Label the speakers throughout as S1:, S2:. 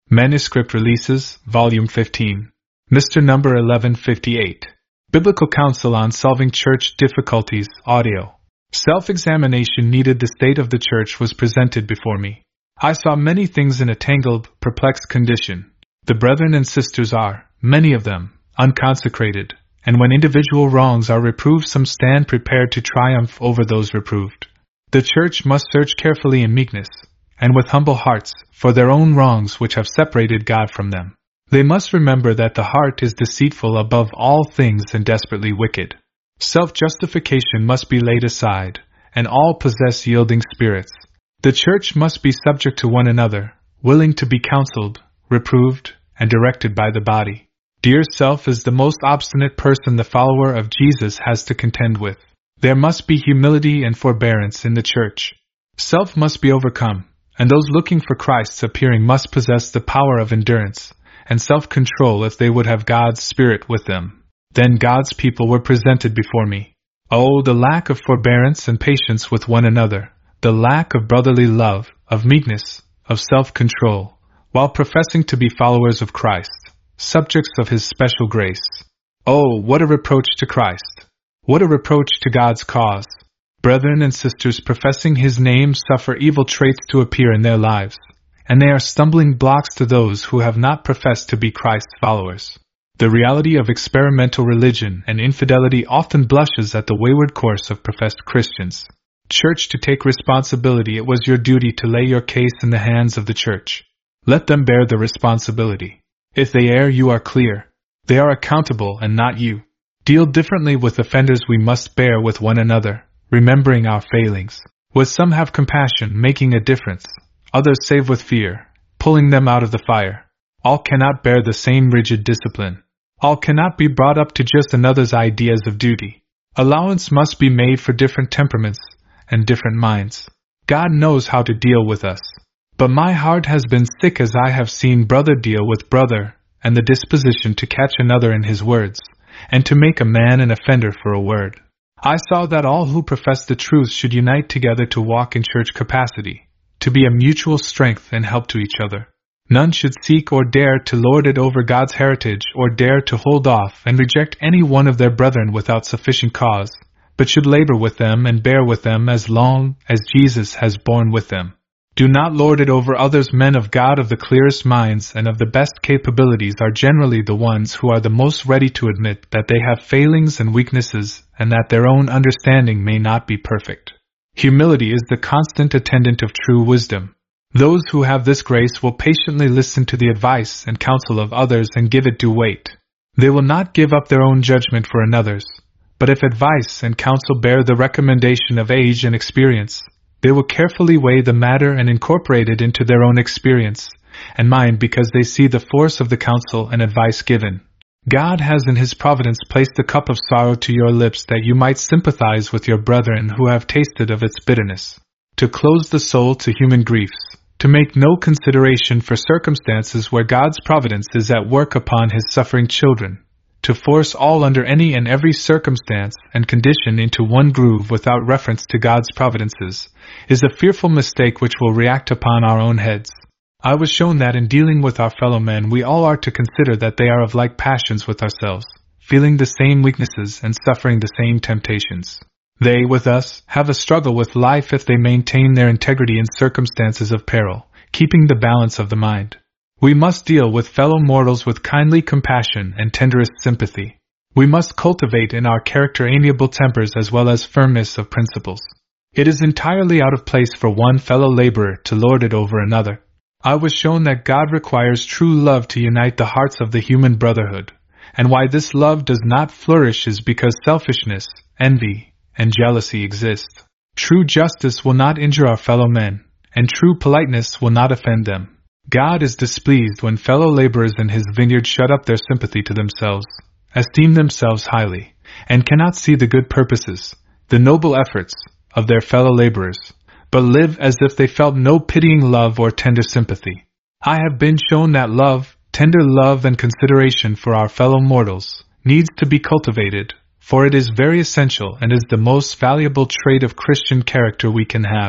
S1: Manuscript Releases, Volume 15. Mr. Number 1158. Biblical Counsel on Solving Church Difficulties, Audio. Self-examination needed. The state of the church was presented before me. I saw many things in a tangled, perplexed condition. The brethren and sisters are, many of them, unconsecrated, and when individual wrongs are reproved, some stand prepared to triumph over those reproved. The church must search carefully in meekness, and with humble hearts, for their own wrongs which have separated God from them. They must remember that the heart is deceitful above all things and desperately wicked. Self-justification must be laid aside, and all possess yielding spirits. The church must be subject to one another, willing to be counseled, reproved, and directed by the body. Dear self is the most obstinate person the follower of Jesus has to contend with. There must be humility and forbearance in the church. Self must be overcome, and those looking for Christ's appearing must possess the power of endurance and self-control if they would have God's Spirit with them. Then God's people were presented before me. Oh, the lack of forbearance and patience with one another, the lack of brotherly love, of meekness, of self-control, while professing to be followers of Christ, subjects of His special grace. Oh, what a reproach to Christ! What a reproach to God's cause! Brethren and sisters professing His name suffer evil traits to appear in their lives, and they are stumbling blocks to those who have not professed to be Christ's followers. The reality of experimental religion and infidelity often blushes at the wayward course of professed Christians. Church, to take responsibility. It was your duty to lay your case in the hands of the church. Let them bear the responsibility. If they err, you are clear. They are accountable and not you. Deal differently with offenders. We must bear with one another, remembering our failings. With some have compassion, making a difference. Others save with fear, pulling them out of the fire. All cannot bear the same rigid discipline. All cannot be brought up to just another's ideas of duty. Allowance must be made for different temperaments and different minds. God knows how to deal with us. But my heart has been sick as I have seen brother deal with brother, and the disposition to catch another in his words, and to make a man an offender for a word. I saw that all who profess the truth should unite together to walk in church capacity, to be a mutual strength and help to each other. None should seek or dare to lord it over God's heritage or dare to hold off and reject any one of their brethren without sufficient cause, but should labor with them and bear with them as long as Jesus has borne with them. Do not lord it over others. Men of God of the clearest minds and of the best capabilities are generally the ones who are the most ready to admit that they have failings and weaknesses and that their own understanding may not be perfect. Humility is the constant attendant of true wisdom. Those who have this grace will patiently listen to the advice and counsel of others and give it due weight. They will not give up their own judgment for another's, but if advice and counsel bear the recommendation of age and experience, they will carefully weigh the matter and incorporate it into their own experience and mind because they see the force of the counsel and advice given. God has in His providence placed a cup of sorrow to your lips that you might sympathize with your brethren who have tasted of its bitterness. To close the soul to human griefs, to make no consideration for circumstances where God's providence is at work upon His suffering children, to force all under any and every circumstance and condition into one groove without reference to God's providences, is a fearful mistake which will react upon our own heads. I was shown that in dealing with our fellow men we all are to consider that they are of like passions with ourselves, feeling the same weaknesses and suffering the same temptations. They, with us, have a struggle with life if they maintain their integrity in circumstances of peril, keeping the balance of the mind. We must deal with fellow mortals with kindly compassion and tenderest sympathy. We must cultivate in our character amiable tempers as well as firmness of principles. It is entirely out of place for one fellow laborer to lord it over another. I was shown that God requires true love to unite the hearts of the human brotherhood, and why this love does not flourish is because selfishness, envy, and jealousy exist. True justice will not injure our fellow men, and true politeness will not offend them. God is displeased when fellow laborers in His vineyard shut up their sympathy to themselves, esteem themselves highly, and cannot see the good purposes, the noble efforts, of their fellow laborers, but live as if they felt no pitying love or tender sympathy. I have been shown that love, tender love and consideration for our fellow mortals, needs to be cultivated, for it is very essential and is the most valuable trait of Christian character we can have.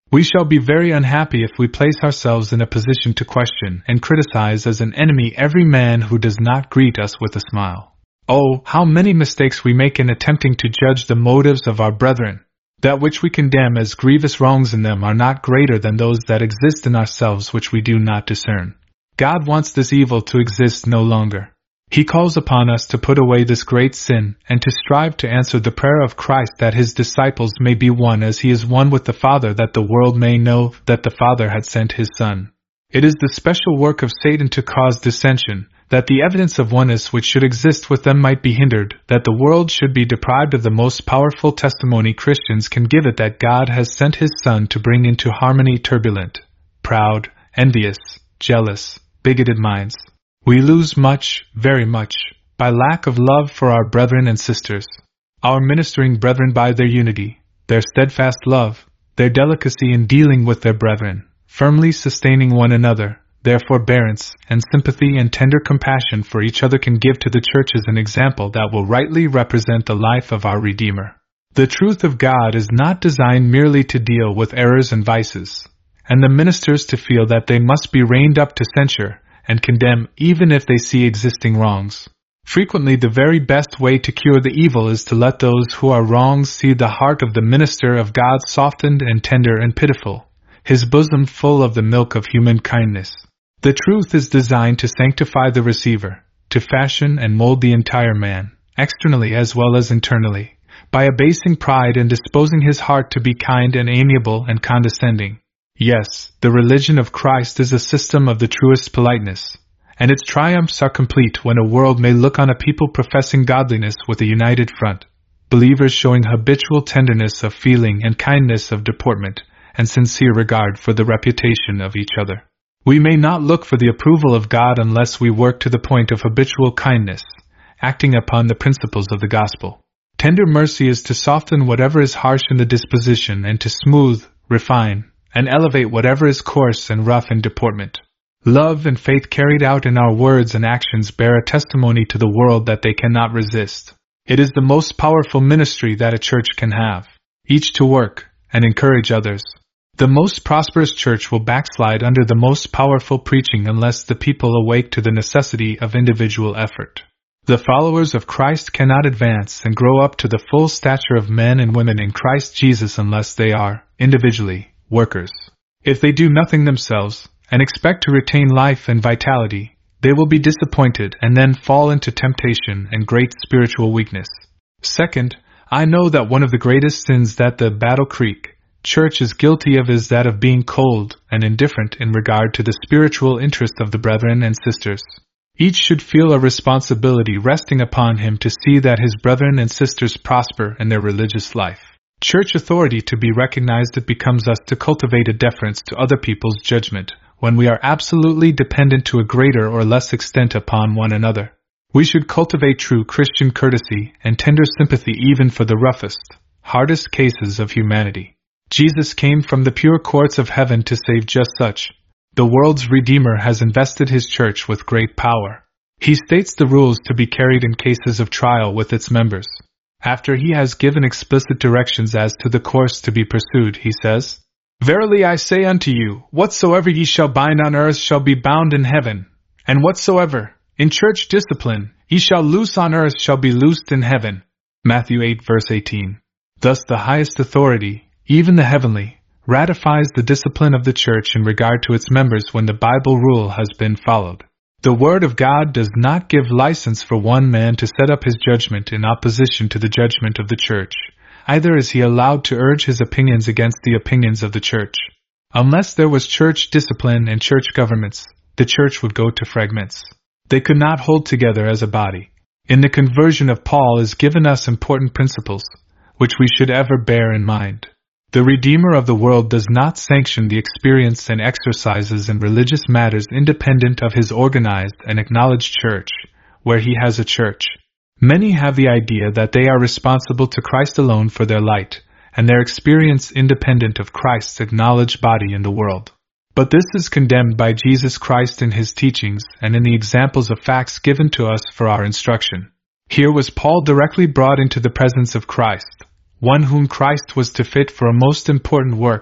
S1: We shall be very unhappy if we place ourselves in a position to question and criticize as an enemy every man who does not greet us with a smile. Oh, how many mistakes we make in attempting to judge the motives of our brethren! That which we condemn as grievous wrongs in them are not greater than those that exist in ourselves which we do not discern. God wants this evil to exist no longer. He calls upon us to put away this great sin and to strive to answer the prayer of Christ that his disciples may be one as he is one with the Father, that the world may know that the Father had sent his Son. It is the special work of Satan to cause dissension, that the evidence of oneness which should exist with them might be hindered, that the world should be deprived of the most powerful testimony Christians can give it that God has sent his Son to bring into harmony turbulent, proud, envious, jealous, bigoted minds. We lose much, very much, by lack of love for our brethren and sisters. Our ministering brethren by their unity, their steadfast love, their delicacy in dealing with their brethren, firmly sustaining one another, their forbearance and sympathy and tender compassion for each other can give to the churches an example that will rightly represent the life of our Redeemer. The truth of God is not designed merely to deal with errors and vices, and the ministers to feel that they must be reined up to censure and condemn even if they see existing wrongs. Frequently the very best way to cure the evil is to let those who are wronged see the heart of the minister of God softened and tender and pitiful, his bosom full of the milk of human kindness. The truth is designed to sanctify the receiver, to fashion and mold the entire man, externally as well as internally, by abasing pride and disposing his heart to be kind and amiable and condescending. Yes, the religion of Christ is a system of the truest politeness, and its triumphs are complete when a world may look on a people professing godliness with a united front, believers showing habitual tenderness of feeling and kindness of deportment, and sincere regard for the reputation of each other. We may not look for the approval of God unless we work to the point of habitual kindness, acting upon the principles of the gospel. Tender mercy is to soften whatever is harsh in the disposition and to smooth, refine, and elevate whatever is coarse and rough in deportment. Love and faith carried out in our words and actions bear a testimony to the world that they cannot resist. It is the most powerful ministry that a church can have, each to work and encourage others. The most prosperous church will backslide under the most powerful preaching unless the people awake to the necessity of individual effort. The followers of Christ cannot advance and grow up to the full stature of men and women in Christ Jesus unless they are, individually, workers. If they do nothing themselves, and expect to retain life and vitality, they will be disappointed and then fall into temptation and great spiritual weakness. Second, I know that one of the greatest sins that the Battle Creek Church is guilty of is that of being cold and indifferent in regard to the spiritual interest of the brethren and sisters. Each should feel a responsibility resting upon him to see that his brethren and sisters prosper in their religious life. Church authority to be recognized, it becomes us to cultivate a deference to other people's judgment when we are absolutely dependent to a greater or less extent upon one another. We should cultivate true Christian courtesy and tender sympathy even for the roughest, hardest cases of humanity. Jesus came from the pure courts of heaven to save just such. The world's Redeemer has invested his church with great power. He states the rules to be carried in cases of trial with its members. After he has given explicit directions as to the course to be pursued, he says, "Verily I say unto you, whatsoever ye shall bind on earth shall be bound in heaven, and whatsoever, in church discipline, ye shall loose on earth shall be loosed in heaven." Matthew 8 verse 18. Thus the highest authority, even the heavenly, ratifies the discipline of the church in regard to its members when the Bible rule has been followed. The Word of God does not give license for one man to set up his judgment in opposition to the judgment of the church, either is he allowed to urge his opinions against the opinions of the church. Unless there was church discipline and church governments, the church would go to fragments. They could not hold together as a body. In the conversion of Paul is given us important principles, which we should ever bear in mind. The Redeemer of the world does not sanction the experience and exercises in religious matters independent of his organized and acknowledged church, where he has a church. Many have the idea that they are responsible to Christ alone for their light, and their experience independent of Christ's acknowledged body in the world. But this is condemned by Jesus Christ in his teachings and in the examples of facts given to us for our instruction. Here was Paul directly brought into the presence of Christ, one whom Christ was to fit for a most important work,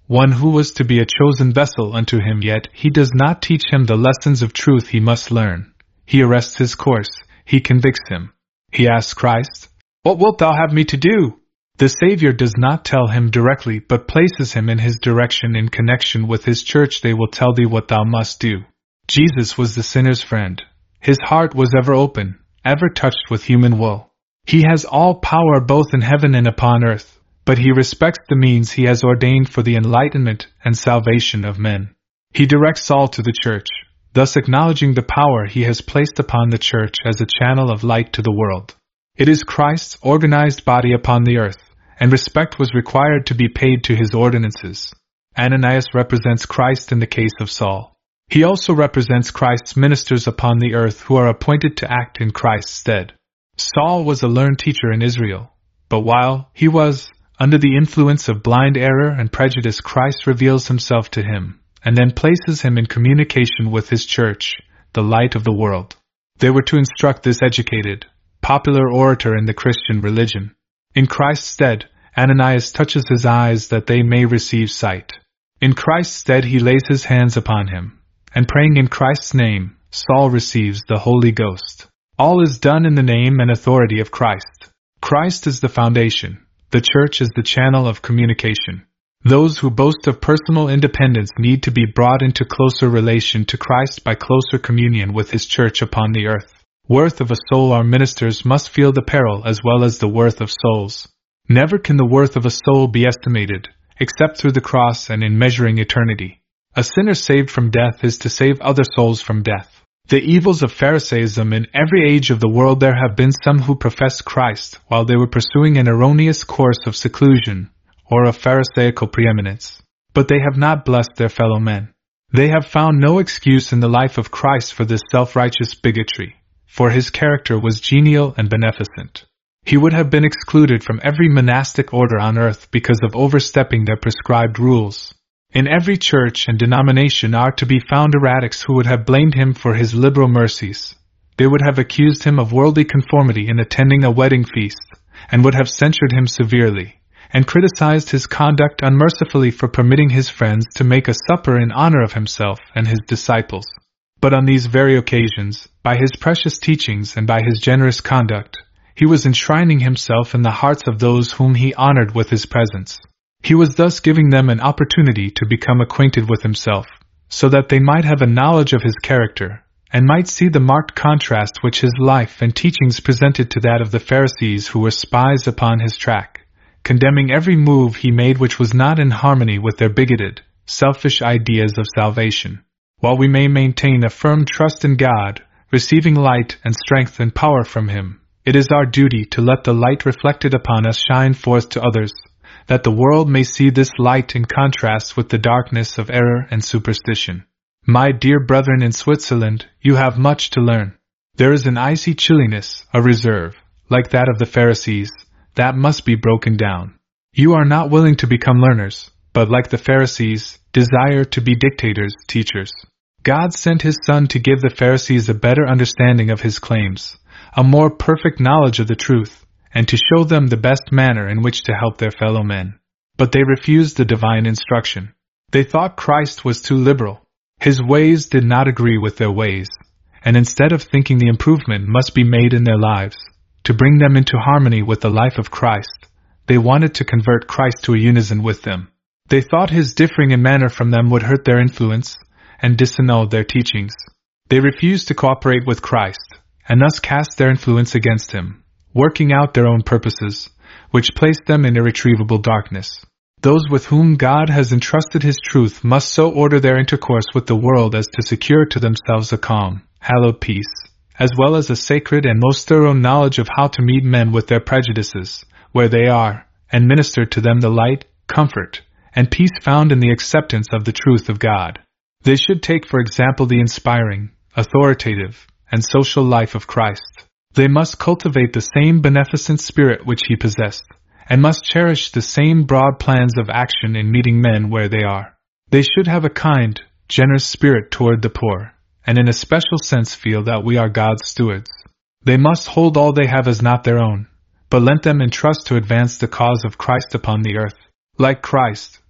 S1: one who was to be a chosen vessel unto him, yet he does not teach him the lessons of truth he must learn. He arrests his course, he convicts him. He asks Christ, "What wilt thou have me to do?" The Savior does not tell him directly, but places him in his direction in connection with his church. They will tell thee what thou must do. Jesus was the sinner's friend. His heart was ever open, ever touched with human woe. He has all power both in heaven and upon earth, but he respects the means he has ordained for the enlightenment and salvation of men. He directs all to the church, thus acknowledging the power he has placed upon the church as a channel of light to the world. It is Christ's organized body upon the earth, and respect was required to be paid to his ordinances. Ananias represents Christ in the case of Saul. He also represents Christ's ministers upon the earth who are appointed to act in Christ's stead. Saul was a learned teacher in Israel, but while he was under the influence of blind error and prejudice, Christ reveals himself to him, and then places him in communication with his church, the light of the world. They were to instruct this educated, popular orator in the Christian religion. In Christ's stead, Ananias touches his eyes that they may receive sight. In Christ's stead he lays his hands upon him, and praying in Christ's name, Saul receives the Holy Ghost. All is done in the name and authority of Christ. Christ is the foundation. The church is the channel of communication. Those who boast of personal independence need to be brought into closer relation to Christ by closer communion with his church upon the earth. Worth of a soul. Our ministers must feel the peril as well as the worth of souls. Never can the worth of a soul be estimated, except through the cross and in measuring eternity. A sinner saved from death is to save other souls from death. The evils of Pharisaism. In every age of the world there have been some who professed Christ while they were pursuing an erroneous course of seclusion, or of Pharisaical preeminence. But they have not blessed their fellow men. They have found no excuse in the life of Christ for this self-righteous bigotry, for his character was genial and beneficent. He would have been excluded from every monastic order on earth because of overstepping their prescribed rules. In every church and denomination are to be found erratics who would have blamed him for his liberal mercies. They would have accused him of worldly conformity in attending a wedding feast, and would have censured him severely, and criticized his conduct unmercifully for permitting his friends to make a supper in honor of himself and his disciples. But on these very occasions, by his precious teachings and by his generous conduct, he was enshrining himself in the hearts of those whom he honored with his presence. He was thus giving them an opportunity to become acquainted with himself, so that they might have a knowledge of his character, and might see the marked contrast which his life and teachings presented to that of the Pharisees who were spies upon his track, condemning every move he made which was not in harmony with their bigoted, selfish ideas of salvation. While we may maintain a firm trust in God, receiving light and strength and power from him, it is our duty to let the light reflected upon us shine forth to others, that the world may see this light in contrast with the darkness of error and superstition. My dear brethren in Switzerland, you have much to learn. There is an icy chilliness, a reserve, like that of the Pharisees, that must be broken down. You are not willing to become learners, but like the Pharisees, desire to be dictators, teachers. God sent his Son to give the Pharisees a better understanding of his claims, a more perfect knowledge of the truth, and to show them the best manner in which to help their fellow men. But they refused the divine instruction. They thought Christ was too liberal. His ways did not agree with their ways, and instead of thinking the improvement must be made in their lives, to bring them into harmony with the life of Christ, they wanted to convert Christ to a unison with them. They thought his differing in manner from them would hurt their influence and disannul their teachings. They refused to cooperate with Christ, and thus cast their influence against him, working out their own purposes, which placed them in irretrievable darkness. Those with whom God has entrusted his truth must so order their intercourse with the world as to secure to themselves a calm, hallowed peace, as well as a sacred and most thorough knowledge of how to meet men with their prejudices, where they are, and minister to them the light, comfort, and peace found in the acceptance of the truth of God. They should take for example the inspiring, authoritative, and social life of Christ. They must cultivate the same beneficent spirit which he possessed, and must cherish the same broad plans of action in meeting men where they are. They should have a kind, generous spirit toward the poor, and in a special sense feel that we are God's stewards. They must hold all they have as not their own, but lent them in trust to advance the cause of Christ upon the earth. Like Christ,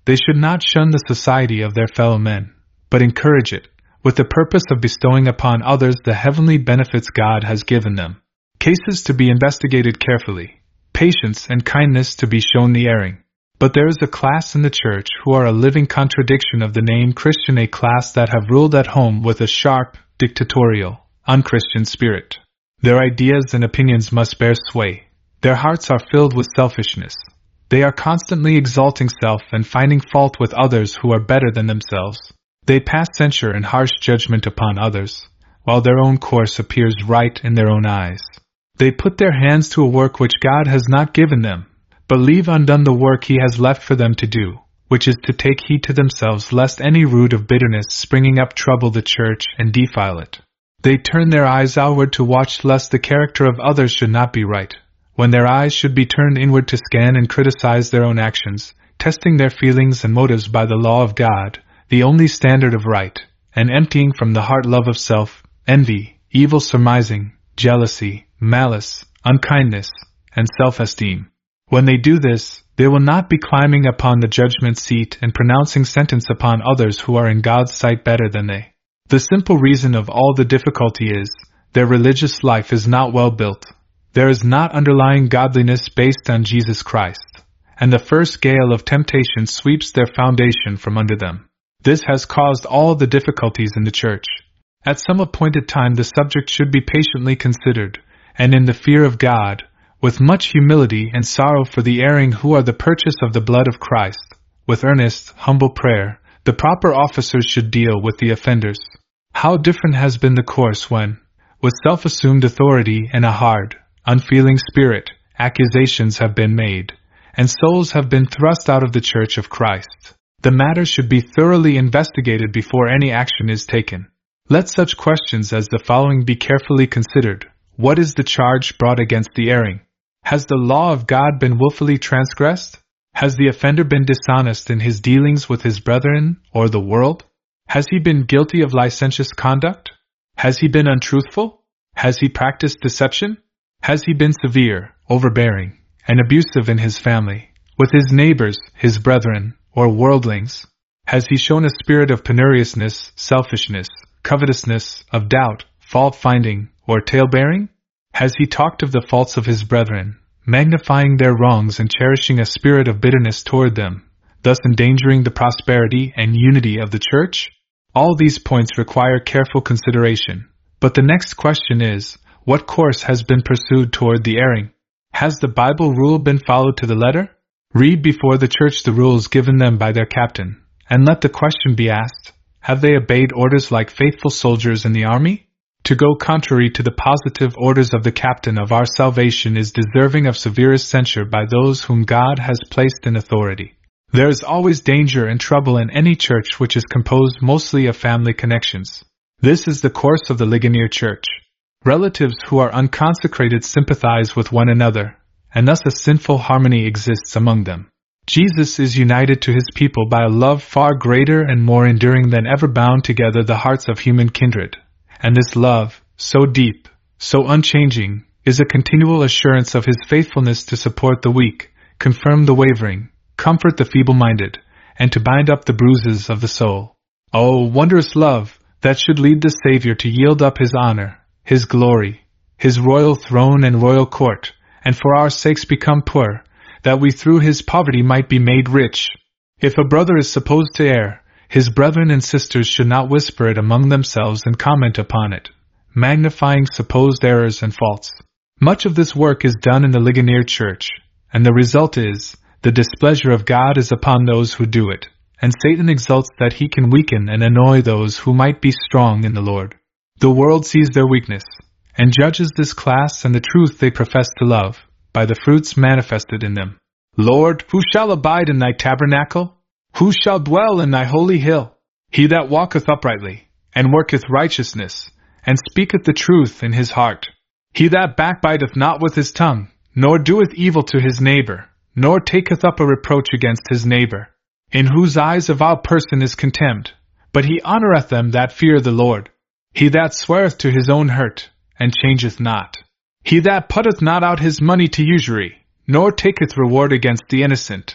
S1: They should not shun the society of their fellow men, but encourage it, with the purpose of bestowing upon others the heavenly benefits God has given them. Cases to be investigated carefully, patience and kindness to be shown the erring. But there is a class in the church who are a living contradiction of the name Christian, a class that have ruled at home with a sharp, dictatorial, unchristian spirit. Their ideas and opinions must bear sway. Their hearts are filled with selfishness. They are constantly exalting self and finding fault with others who are better than themselves. They pass censure and harsh judgment upon others, while their own course appears right in their own eyes. They put their hands to a work which God has not given them, but leave undone the work He has left for them to do, which is to take heed to themselves lest any root of bitterness springing up trouble the church and defile it. They turn their eyes outward to watch lest the character of others should not be right, when their eyes should be turned inward to scan and criticize their own actions, testing their feelings and motives by the law of God, the only standard of right, and emptying from the heart love of self, envy, evil surmising, jealousy, malice, unkindness, and self-esteem. When they do this, they will not be climbing upon the judgment seat and pronouncing sentence upon others who are in God's sight better than they. The simple reason of all the difficulty is, their religious life is not well built. There is not underlying godliness based on Jesus Christ, and the first gale of temptation sweeps their foundation from under them. This has caused all the difficulties in the church. At some appointed time the subject should be patiently considered, and in the fear of God, with much humility and sorrow for the erring who are the purchase of the blood of Christ, with earnest, humble prayer, the proper officers should deal with the offenders. How different has been the course when, with self-assumed authority and a hard, unfeeling spirit, accusations have been made, and souls have been thrust out of the Church of Christ. The matter should be thoroughly investigated before any action is taken. Let such questions as the following be carefully considered. What is the charge brought against the erring? Has the law of God been willfully transgressed? Has the offender been dishonest in his dealings with his brethren or the world? Has he been guilty of licentious conduct? Has he been untruthful? Has he practiced deception? Has he been severe, overbearing, and abusive in his family, with his neighbors, his brethren, or worldlings? Has he shown a spirit of penuriousness, selfishness, covetousness, of doubt, fault-finding, or tale-bearing? Has he talked of the faults of his brethren, magnifying their wrongs and cherishing a spirit of bitterness toward them, thus endangering the prosperity and unity of the church? All these points require careful consideration, but the next question is, what course has been pursued toward the erring? Has the Bible rule been followed to the letter? Read before the church the rules given them by their captain, and let the question be asked, have they obeyed orders like faithful soldiers in the army? To go contrary to the positive orders of the captain of our salvation is deserving of severest censure by those whom God has placed in authority. There is always danger and trouble in any church which is composed mostly of family connections. This is the course of the Ligonier Church. Relatives who are unconsecrated sympathize with one another, and thus a sinful harmony exists among them. Jesus is united to his people by a love far greater and more enduring than ever bound together the hearts of human kindred. And this love, so deep, so unchanging, is a continual assurance of his faithfulness to support the weak, confirm the wavering, comfort the feeble-minded, and to bind up the bruises of the soul. Oh, wondrous love, that should lead the Savior to yield up his honor, his glory, his royal throne and royal court, and for our sakes become poor, that we through his poverty might be made rich. If a brother is supposed to err, his brethren and sisters should not whisper it among themselves and comment upon it, magnifying supposed errors and faults. Much of this work is done in the Ligonier Church, and the result is, the displeasure of God is upon those who do it, and Satan exults that he can weaken and annoy those who might be strong in the Lord. The world sees their weakness, and judges this class and the truth they profess to love, by the fruits manifested in them. Lord, who shall abide in thy tabernacle? Who shall dwell in thy holy hill? He that walketh uprightly, and worketh righteousness, and speaketh the truth in his heart. He that backbiteth not with his tongue, nor doeth evil to his neighbor, nor taketh up a reproach against his neighbor, in whose eyes a vile person is contemned, but he honoureth them that fear the Lord. He that sweareth to his own hurt, and changeth not. He that putteth not out his money to usury, nor taketh reward against the innocent.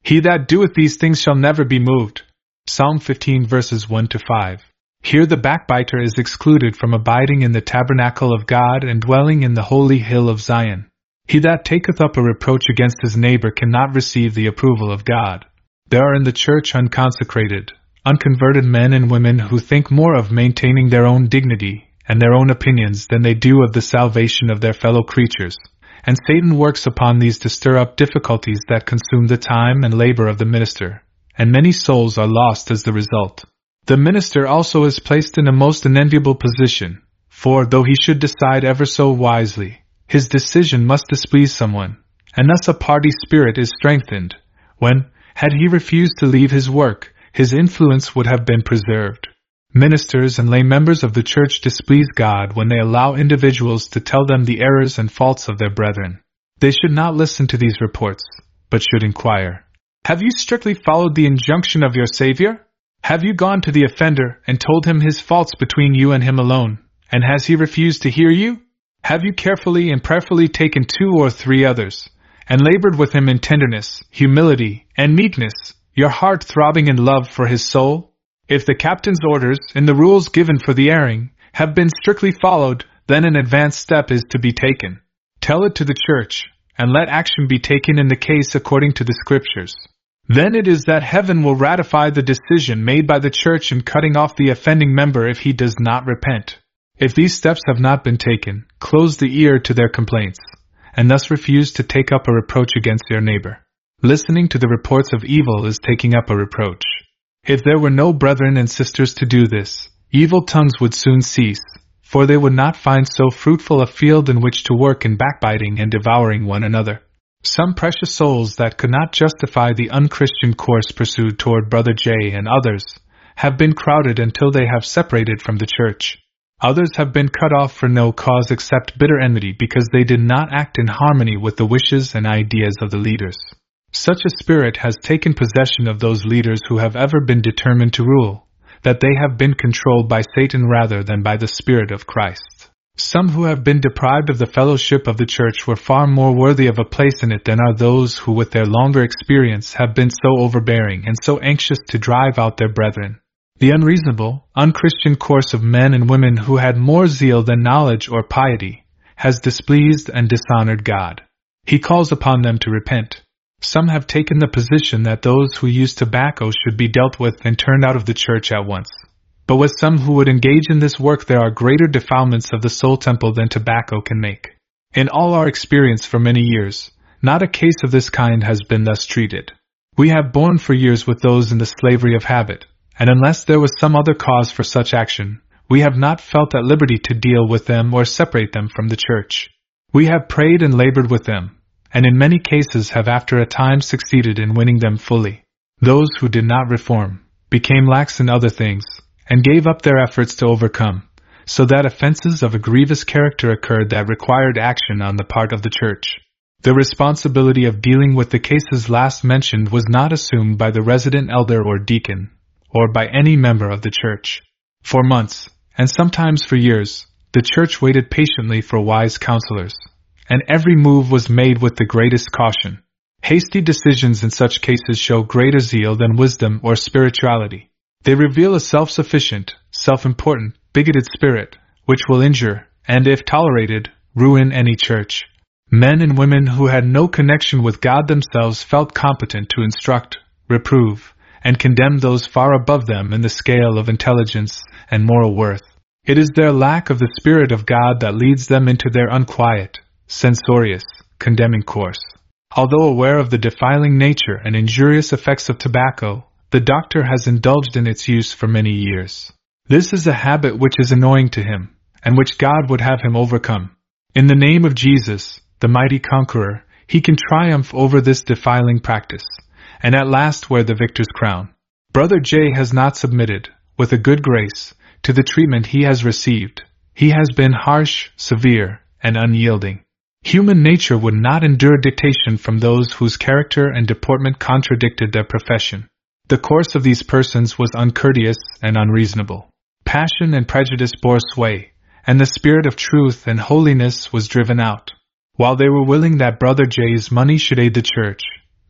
S1: He that doeth these things shall never be moved. Psalm 15 verses 1-5. Here the backbiter is excluded from abiding in the tabernacle of God and dwelling in the holy hill of Zion. He that taketh up a reproach against his neighbor cannot receive the approval of God. There are in the church unconsecrated, unconverted men and women who think more of maintaining their own dignity and their own opinions than they do of the salvation of their fellow creatures, and Satan works upon these to stir up difficulties that consume the time and labor of the minister, and many souls are lost as the result. The minister also is placed in a most unenviable position, for though he should decide ever so wisely, his decision must displease someone, and thus a party spirit is strengthened, when, had he refused to leave his work, his influence would have been preserved. Ministers and lay members of the church displease God when they allow individuals to tell them the errors and faults of their brethren. They should not listen to these reports, but should inquire, "Have you strictly followed the injunction of your Savior? Have you gone to the offender and told him his faults between you and him alone, and has he refused to hear you? Have you carefully and prayerfully taken 2 or 3 others, and labored with him in tenderness, humility, and meekness, your heart throbbing in love for his soul? If the captain's orders and the rules given for the airing have been strictly followed, then an advanced step is to be taken. Tell it to the church, and let action be taken in the case according to the Scriptures. Then it is that heaven will ratify the decision made by the church in cutting off the offending member if he does not repent. If these steps have not been taken, close the ear to their complaints, and thus refuse to take up a reproach against your neighbor. Listening to the reports of evil is taking up a reproach. If there were no brethren and sisters to do this, evil tongues would soon cease, for they would not find so fruitful a field in which to work in backbiting and devouring one another. Some precious souls that could not justify the unchristian course pursued toward Brother J and others have been crowded until they have separated from the church. Others have been cut off for no cause except bitter enmity because they did not act in harmony with the wishes and ideas of the leaders. Such a spirit has taken possession of those leaders who have ever been determined to rule, that they have been controlled by Satan rather than by the Spirit of Christ. Some who have been deprived of the fellowship of the church were far more worthy of a place in it than are those who with their longer experience have been so overbearing and so anxious to drive out their brethren. The unreasonable, unchristian course of men and women who had more zeal than knowledge or piety has displeased and dishonored God. He calls upon them to repent. Some have taken the position that those who use tobacco should be dealt with and turned out of the church at once. But with some who would engage in this work there are greater defilements of the soul temple than tobacco can make. In all our experience for many years, not a case of this kind has been thus treated. We have borne for years with those in the slavery of habit, and unless there was some other cause for such action, we have not felt at liberty to deal with them or separate them from the church. We have prayed and labored with them, and in many cases have after a time succeeded in winning them fully. Those who did not reform became lax in other things, and gave up their efforts to overcome, so that offenses of a grievous character occurred that required action on the part of the church. The responsibility of dealing with the cases last mentioned was not assumed by the resident elder or deacon, or by any member of the church. For months, and sometimes for years, the church waited patiently for wise counselors, and every move was made with the greatest caution. Hasty decisions in such cases show greater zeal than wisdom or spirituality. They reveal a self-sufficient, self-important, bigoted spirit, which will injure, and if tolerated, ruin any church. Men and women who had no connection with God themselves felt competent to instruct, reprove, and condemn those far above them in the scale of intelligence and moral worth. It is their lack of the Spirit of God that leads them into their unquiet, censorious, condemning course. Although aware of the defiling nature and injurious effects of tobacco, the doctor has indulged in its use for many years. This is a habit which is annoying to him, and which God would have him overcome. In the name of Jesus, the mighty conqueror, he can triumph over this defiling practice, and at last wear the victor's crown. Brother J has not submitted, with a good grace, to the treatment he has received. He has been harsh, severe, and unyielding. Human nature would not endure dictation from those whose character and deportment contradicted their profession. The course of these persons was uncourteous and unreasonable. Passion and prejudice bore sway, and the spirit of truth and holiness was driven out. While they were willing that Brother J's money should aid the church,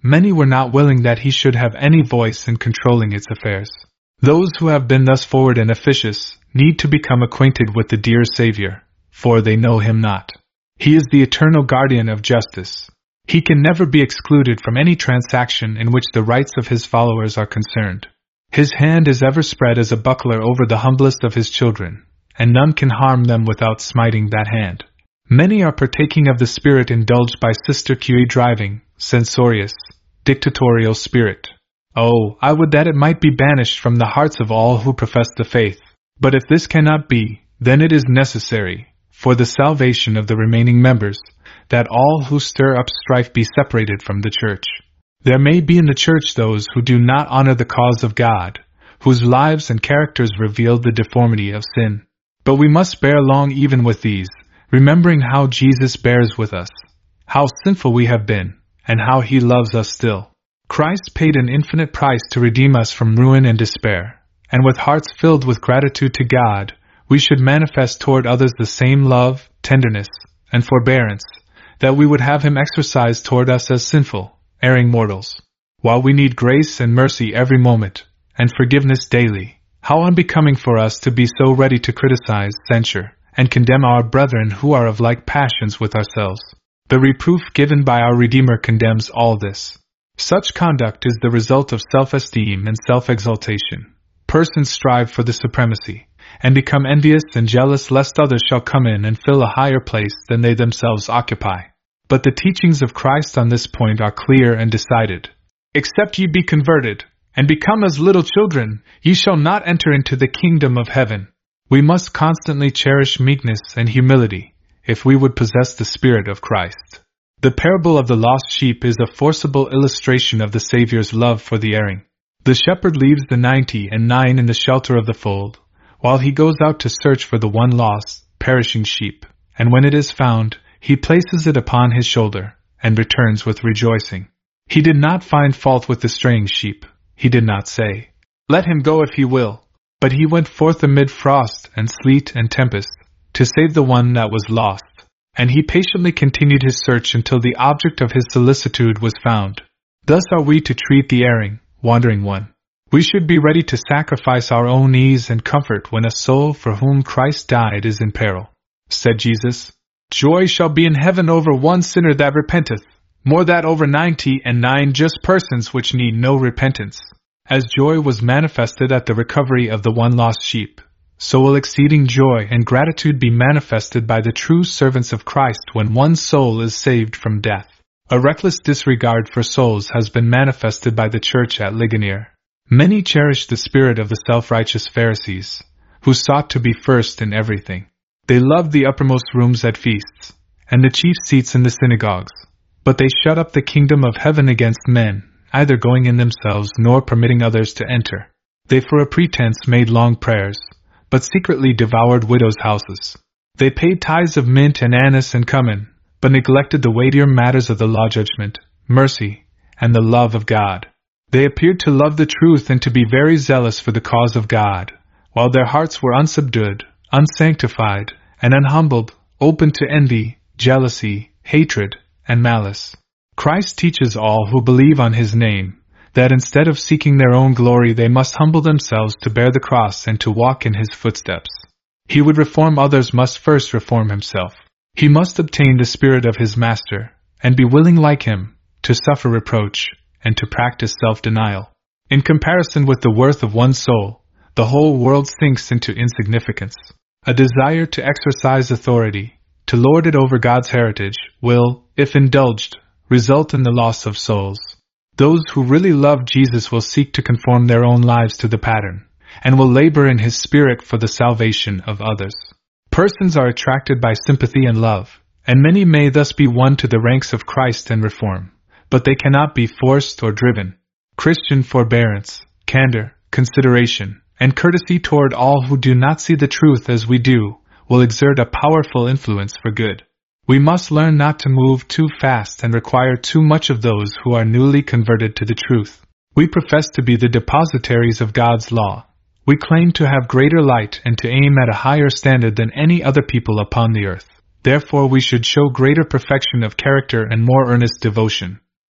S1: many were not willing that he should have any voice in controlling its affairs. Those who have been thus forward and officious need to become acquainted with the dear Savior, for they know him not. He is the eternal guardian of justice. He can never be excluded from any transaction in which the rights of his followers are concerned. His hand is ever spread as a buckler over the humblest of his children, and none can harm them without smiting that hand. Many are partaking of the spirit indulged by Sister Q.E. driving, censorious, dictatorial spirit. Oh, I would that it might be banished from the hearts of all who profess the faith. But if this cannot be, then it is necessary, for the salvation of the remaining members, that all who stir up strife be separated from the church. There may be in the church those who do not honor the cause of God, whose lives and characters reveal the deformity of sin. But we must bear long even with these, remembering how Jesus bears with us, how sinful we have been, and how he loves us still. Christ paid an infinite price to redeem us from ruin and despair, and with hearts filled with gratitude to God, we should manifest toward others the same love, tenderness, and forbearance that we would have him exercise toward us as sinful, erring mortals. While we need grace and mercy every moment, and forgiveness daily, how unbecoming for us to be so ready to criticize, censure, and condemn our brethren who are of like passions with ourselves. The reproof given by our Redeemer condemns all this. Such conduct is the result of self-esteem and self-exaltation. Persons strive for the supremacy, and become envious and jealous lest others shall come in and fill a higher place than they themselves occupy. But the teachings of Christ on this point are clear and decided. Except ye be converted, and become as little children, ye shall not enter into the kingdom of heaven. We must constantly cherish meekness and humility, if we would possess the Spirit of Christ. The parable of the lost sheep is a forcible illustration of the Savior's love for the erring. The shepherd leaves the 99 in the shelter of the fold, while he goes out to search for the one lost, perishing sheep, and when it is found, he places it upon his shoulder, and returns with rejoicing. He did not find fault with the straying sheep. He did not say, "Let him go if he will," but he went forth amid frost and sleet and tempest, to save the one that was lost, and he patiently continued his search until the object of his solicitude was found. Thus are we to treat the erring, wandering one. We should be ready to sacrifice our own ease and comfort when a soul for whom Christ died is in peril. Said Jesus, "Joy shall be in heaven over one sinner that repenteth, more that over 99 just persons which need no repentance." As joy was manifested at the recovery of the one lost sheep, so will exceeding joy and gratitude be manifested by the true servants of Christ when one soul is saved from death. A reckless disregard for souls has been manifested by the church at Ligonier. Many cherish the spirit of the self-righteous Pharisees, who sought to be first in everything. They loved the uppermost rooms at feasts, and the chief seats in the synagogues, but they shut up the kingdom of heaven against men, either going in themselves nor permitting others to enter. They for a pretense made long prayers, but secretly devoured widows' houses. They paid tithes of mint and anise and cumin, but neglected the weightier matters of the law, judgment, mercy, and the love of God. They appeared to love the truth and to be very zealous for the cause of God, while their hearts were unsubdued, unsanctified, and unhumbled, open to envy, jealousy, hatred, and malice. Christ teaches all who believe on his name that instead of seeking their own glory they must humble themselves to bear the cross and to walk in his footsteps. He would reform others must first reform himself. He must obtain the spirit of his master, and be willing like him, to suffer reproach, and to practice self-denial. In comparison with the worth of one soul, the whole world sinks into insignificance. A desire to exercise authority, to lord it over God's heritage, will, if indulged, result in the loss of souls. Those who really love Jesus will seek to conform their own lives to the pattern, and will labor in his spirit for the salvation of others. Persons are attracted by sympathy and love, and many may thus be won to the ranks of Christ and reform, but they cannot be forced or driven. Christian forbearance, candor, consideration, and courtesy toward all who do not see the truth as we do, will exert a powerful influence for good. We must learn not to move too fast and require too much of those who are newly converted to the truth. We profess to be the depositaries of God's law. We claim to have greater light and to aim at a higher standard than any other people upon the earth. Therefore we should show greater perfection of character and more earnest devotion.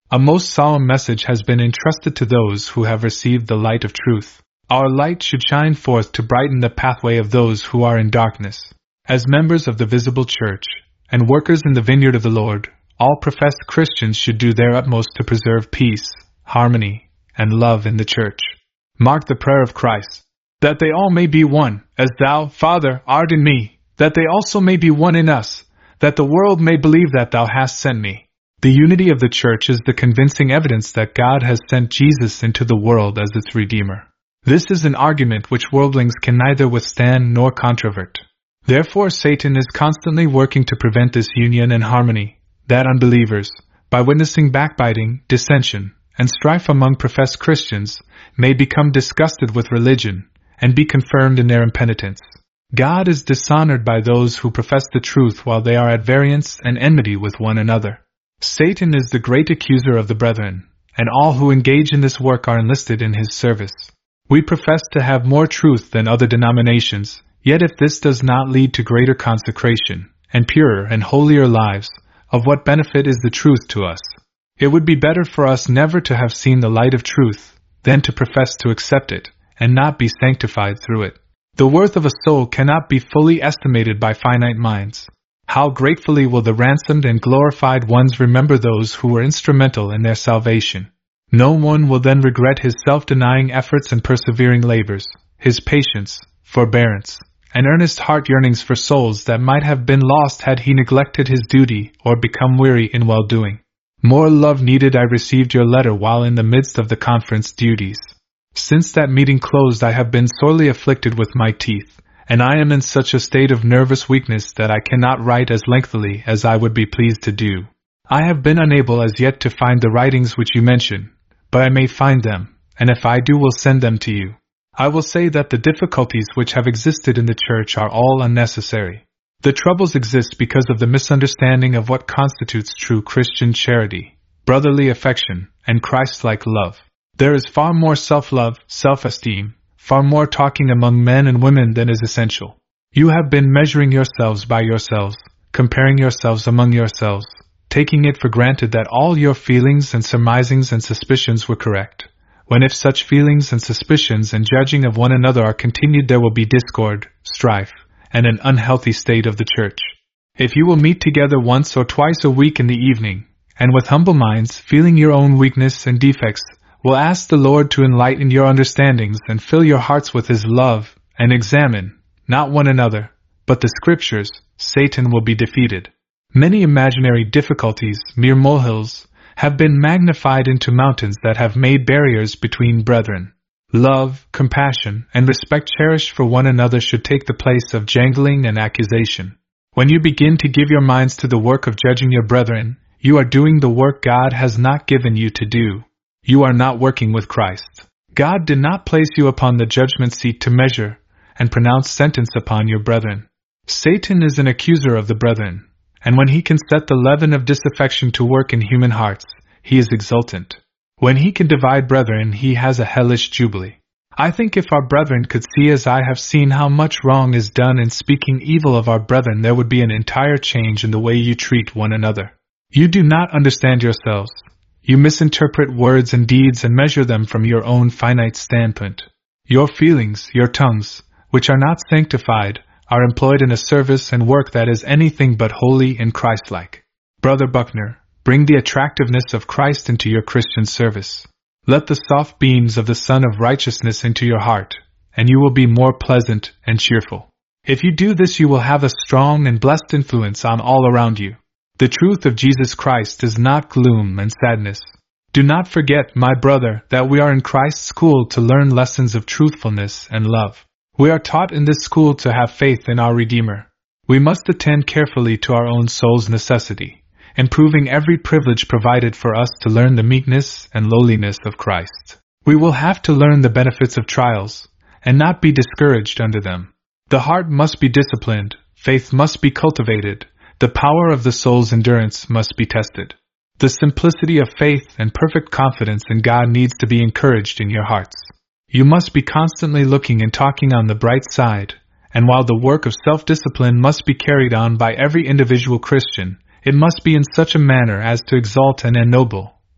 S1: A most solemn message has been entrusted to those who have received the light of truth. Our light should shine forth to brighten the pathway of those who are in darkness. As members of the visible church, and workers in the vineyard of the Lord, all professed Christians should do their utmost to preserve peace, harmony, and love in the church. Mark the prayer of Christ, that they all may be one, as thou, Father, art in me, that they also may be one in us, that the world may believe that thou hast sent me. The unity of the church is the convincing evidence that God has sent Jesus into the world as its Redeemer. This is an argument which worldlings can neither withstand nor controvert. Therefore Satan is constantly working to prevent this union and harmony, that unbelievers, by witnessing backbiting, dissension, and strife among professed Christians, may become disgusted with religion, and be confirmed in their impenitence. God is dishonored by those who profess the truth while they are at variance and enmity with one another. Satan is the great accuser of the brethren, and all who engage in this work are enlisted in his service. We profess to have more truth than other denominations, yet if this does not lead to greater consecration, and purer and holier lives, of what benefit is the truth to us? It would be better for us never to have seen the light of truth, than to profess to accept it, and not be sanctified through it. The worth of a soul cannot be fully estimated by finite minds. How gratefully will the ransomed and glorified ones remember those who were instrumental in their salvation. No one will then regret his self-denying efforts and persevering labors, his patience, forbearance, and earnest heart yearnings for souls that might have been lost had he neglected his duty or become weary in well-doing. More love needed. I received your letter while in the midst of the conference duties. Since that meeting closed I have been sorely afflicted with my teeth, and I am in such a state of nervous weakness that I cannot write as lengthily as I would be pleased to do. I have been unable as yet to find the writings which you mention, but I may find them, and if I do will send them to you. I will say that the difficulties which have existed in the church are all unnecessary. The troubles exist because of the misunderstanding of what constitutes true Christian charity, brotherly affection, and Christ-like love. There is far more self-love, self-esteem, far more talking among men and women than is essential. You have been measuring yourselves by yourselves, comparing yourselves among yourselves, taking it for granted that all your feelings and surmisings and suspicions were correct, when if such feelings and suspicions and judging of one another are continued there will be discord, strife, and an unhealthy state of the church. If you will meet together once or twice a week in the evening, and with humble minds, feeling your own weakness and defects, will ask the Lord to enlighten your understandings and fill your hearts with His love, and examine, not one another, but the Scriptures, Satan will be defeated. Many imaginary difficulties, mere molehills, have been magnified into mountains that have made barriers between brethren. Love, compassion, and respect cherished for one another should take the place of jangling and accusation. When you begin to give your minds to the work of judging your brethren, you are doing the work God has not given you to do. You are not working with Christ. God did not place you upon the judgment seat to measure and pronounce sentence upon your brethren. Satan is an accuser of the brethren, and when he can set the leaven of disaffection to work in human hearts, he is exultant. When he can divide brethren, he has a hellish jubilee. I think if our brethren could see as I have seen how much wrong is done in speaking evil of our brethren, there would be an entire change in the way you treat one another. You do not understand yourselves. You misinterpret words and deeds and measure them from your own finite standpoint. Your feelings, your tongues, which are not sanctified, are employed in a service and work that is anything but holy and Christ-like. Brother Buckner, bring the attractiveness of Christ into your Christian service. Let the soft beams of the Sun of Righteousness into your heart, and you will be more pleasant and cheerful. If you do this, you will have a strong and blessed influence on all around you. The truth of Jesus Christ is not gloom and sadness. Do not forget, my brother, that we are in Christ's school to learn lessons of truthfulness and love. We are taught in this school to have faith in our Redeemer. We must attend carefully to our own soul's necessity, improving every privilege provided for us to learn the meekness and lowliness of Christ. We will have to learn the benefits of trials, and not be discouraged under them. The heart must be disciplined, faith must be cultivated, the power of the soul's endurance must be tested. The simplicity of faith and perfect confidence in God needs to be encouraged in your hearts. You must be constantly looking and talking on the bright side, and while the work of self-discipline must be carried on by every individual Christian, it must be in such a manner as to exalt and ennoble,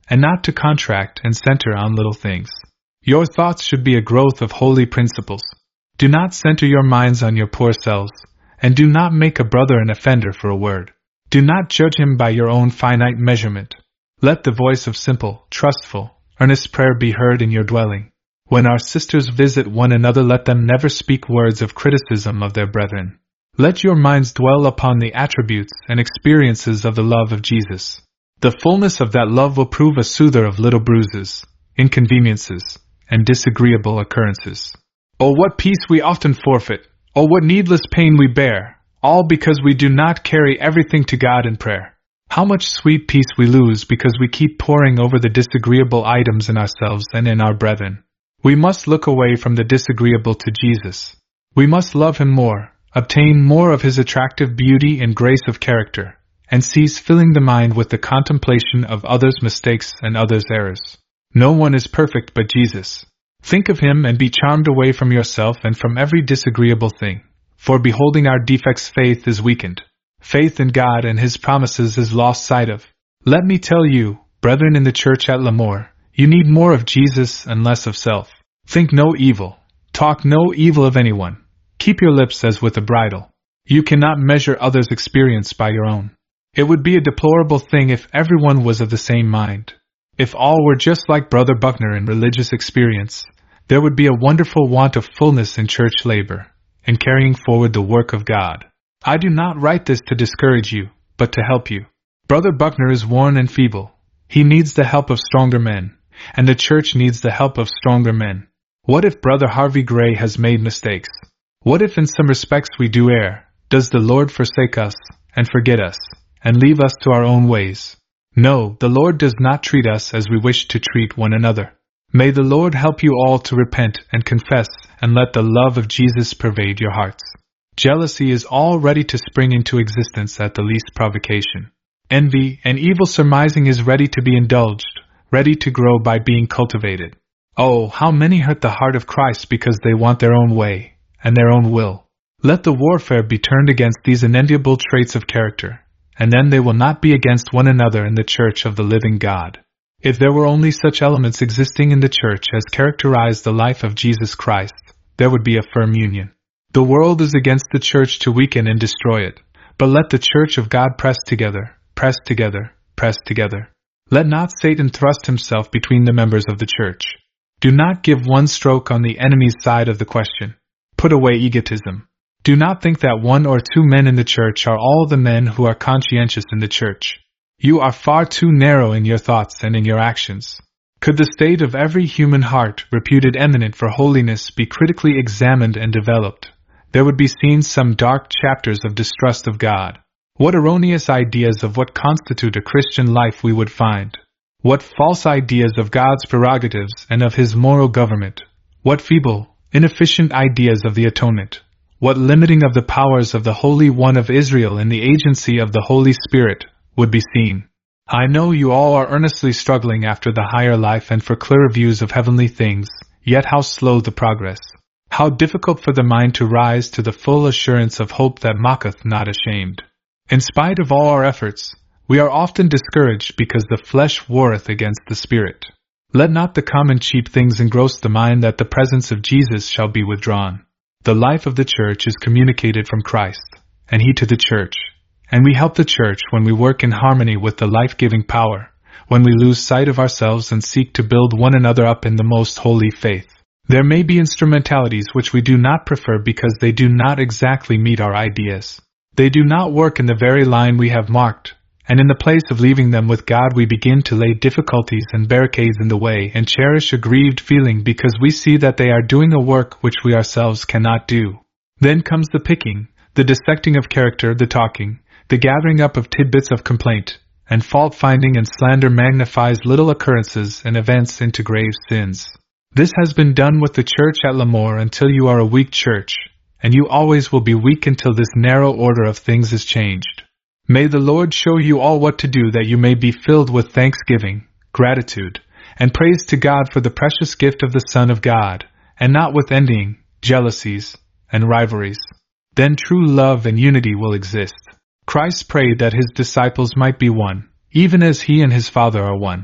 S1: and not to contract and center on little things. Your thoughts should be a growth of holy principles. Do not center your minds on your poor selves, and do not make a brother an offender for a word. Do not judge him by your own finite measurement. Let the voice of simple, trustful, earnest prayer be heard in your dwelling. When our sisters visit one another, let them never speak words of criticism of their brethren. Let your minds dwell upon the attributes and experiences of the love of Jesus. The fullness of that love will prove a soother of little bruises, inconveniences, and disagreeable occurrences. Oh, what peace we often forfeit! Oh, what needless pain we bear! All because we do not carry everything to God in prayer. How much sweet peace we lose because we keep poring over the disagreeable items in ourselves and in our brethren. We must look away from the disagreeable to Jesus. We must love Him more, obtain more of His attractive beauty and grace of character, and cease filling the mind with the contemplation of others' mistakes and others' errors. No one is perfect but Jesus. Think of Him and be charmed away from yourself and from every disagreeable thing. For beholding our defects, faith is weakened. Faith in God and His promises is lost sight of. Let me tell you, brethren in the church at Lemoore, you need more of Jesus and less of self. Think no evil. Talk no evil of anyone. Keep your lips as with a bridle. You cannot measure others' experience by your own. It would be a deplorable thing if everyone was of the same mind. If all were just like Brother Buckner in religious experience, there would be a wonderful want of fullness in church labor, in carrying forward the work of God. I do not write this to discourage you, but to help you. Brother Buckner is worn and feeble. He needs the help of stronger men, and the church needs the help of stronger men. What if Brother Harvey Gray has made mistakes? What if in some respects we do err? Does the Lord forsake us, and forget us, and leave us to our own ways? No, the Lord does not treat us as we wish to treat one another. May the Lord help you all to repent and confess, and let the love of Jesus pervade your hearts. Jealousy is all ready to spring into existence at the least provocation. Envy and evil surmising is ready to be indulged, ready to grow by being cultivated. Oh, how many hurt the heart of Christ because they want their own way, and their own will. Let the warfare be turned against these inenviable traits of character, and then they will not be against one another in the church of the living God. If there were only such elements existing in the church as characterize the life of Jesus Christ, there would be a firm union. The world is against the church to weaken and destroy it, but let the church of God press together, press together, press together. Let not Satan thrust himself between the members of the church. Do not give one stroke on the enemy's side of the question. Put away egotism. Do not think that one or two men in the church are all the men who are conscientious in the church. You are far too narrow in your thoughts and in your actions. Could the state of every human heart, reputed eminent for holiness, be critically examined and developed, there would be seen some dark chapters of distrust of God. What erroneous ideas of what constitute a Christian life we would find. What false ideas of God's prerogatives and of His moral government. What feeble, inefficient ideas of the atonement. What limiting of the powers of the Holy One of Israel in the agency of the Holy Spirit would be seen. I know you all are earnestly struggling after the higher life and for clearer views of heavenly things, yet how slow the progress. How difficult for the mind to rise to the full assurance of hope that mocketh not ashamed. In spite of all our efforts, we are often discouraged because the flesh warreth against the spirit. Let not the common cheap things engross the mind that the presence of Jesus shall be withdrawn. The life of the church is communicated from Christ, and He to the church, and we help the church when we work in harmony with the life-giving power, when we lose sight of ourselves and seek to build one another up in the most holy faith. There may be instrumentalities which we do not prefer because they do not exactly meet our ideas. They do not work in the very line we have marked, and in the place of leaving them with God we begin to lay difficulties and barricades in the way and cherish a grieved feeling because we see that they are doing a work which we ourselves cannot do. Then comes the picking, the dissecting of character, the talking, the gathering up of tidbits of complaint, and fault-finding and slander magnifies little occurrences and events into grave sins. This has been done with the church at Lemoore until you are a weak church, and you always will be weak until this narrow order of things is changed. May the Lord show you all what to do that you may be filled with thanksgiving, gratitude, and praise to God for the precious gift of the Son of God, and not with envying, jealousies, and rivalries. Then true love and unity will exist. Christ prayed that His disciples might be one, even as He and His Father are one.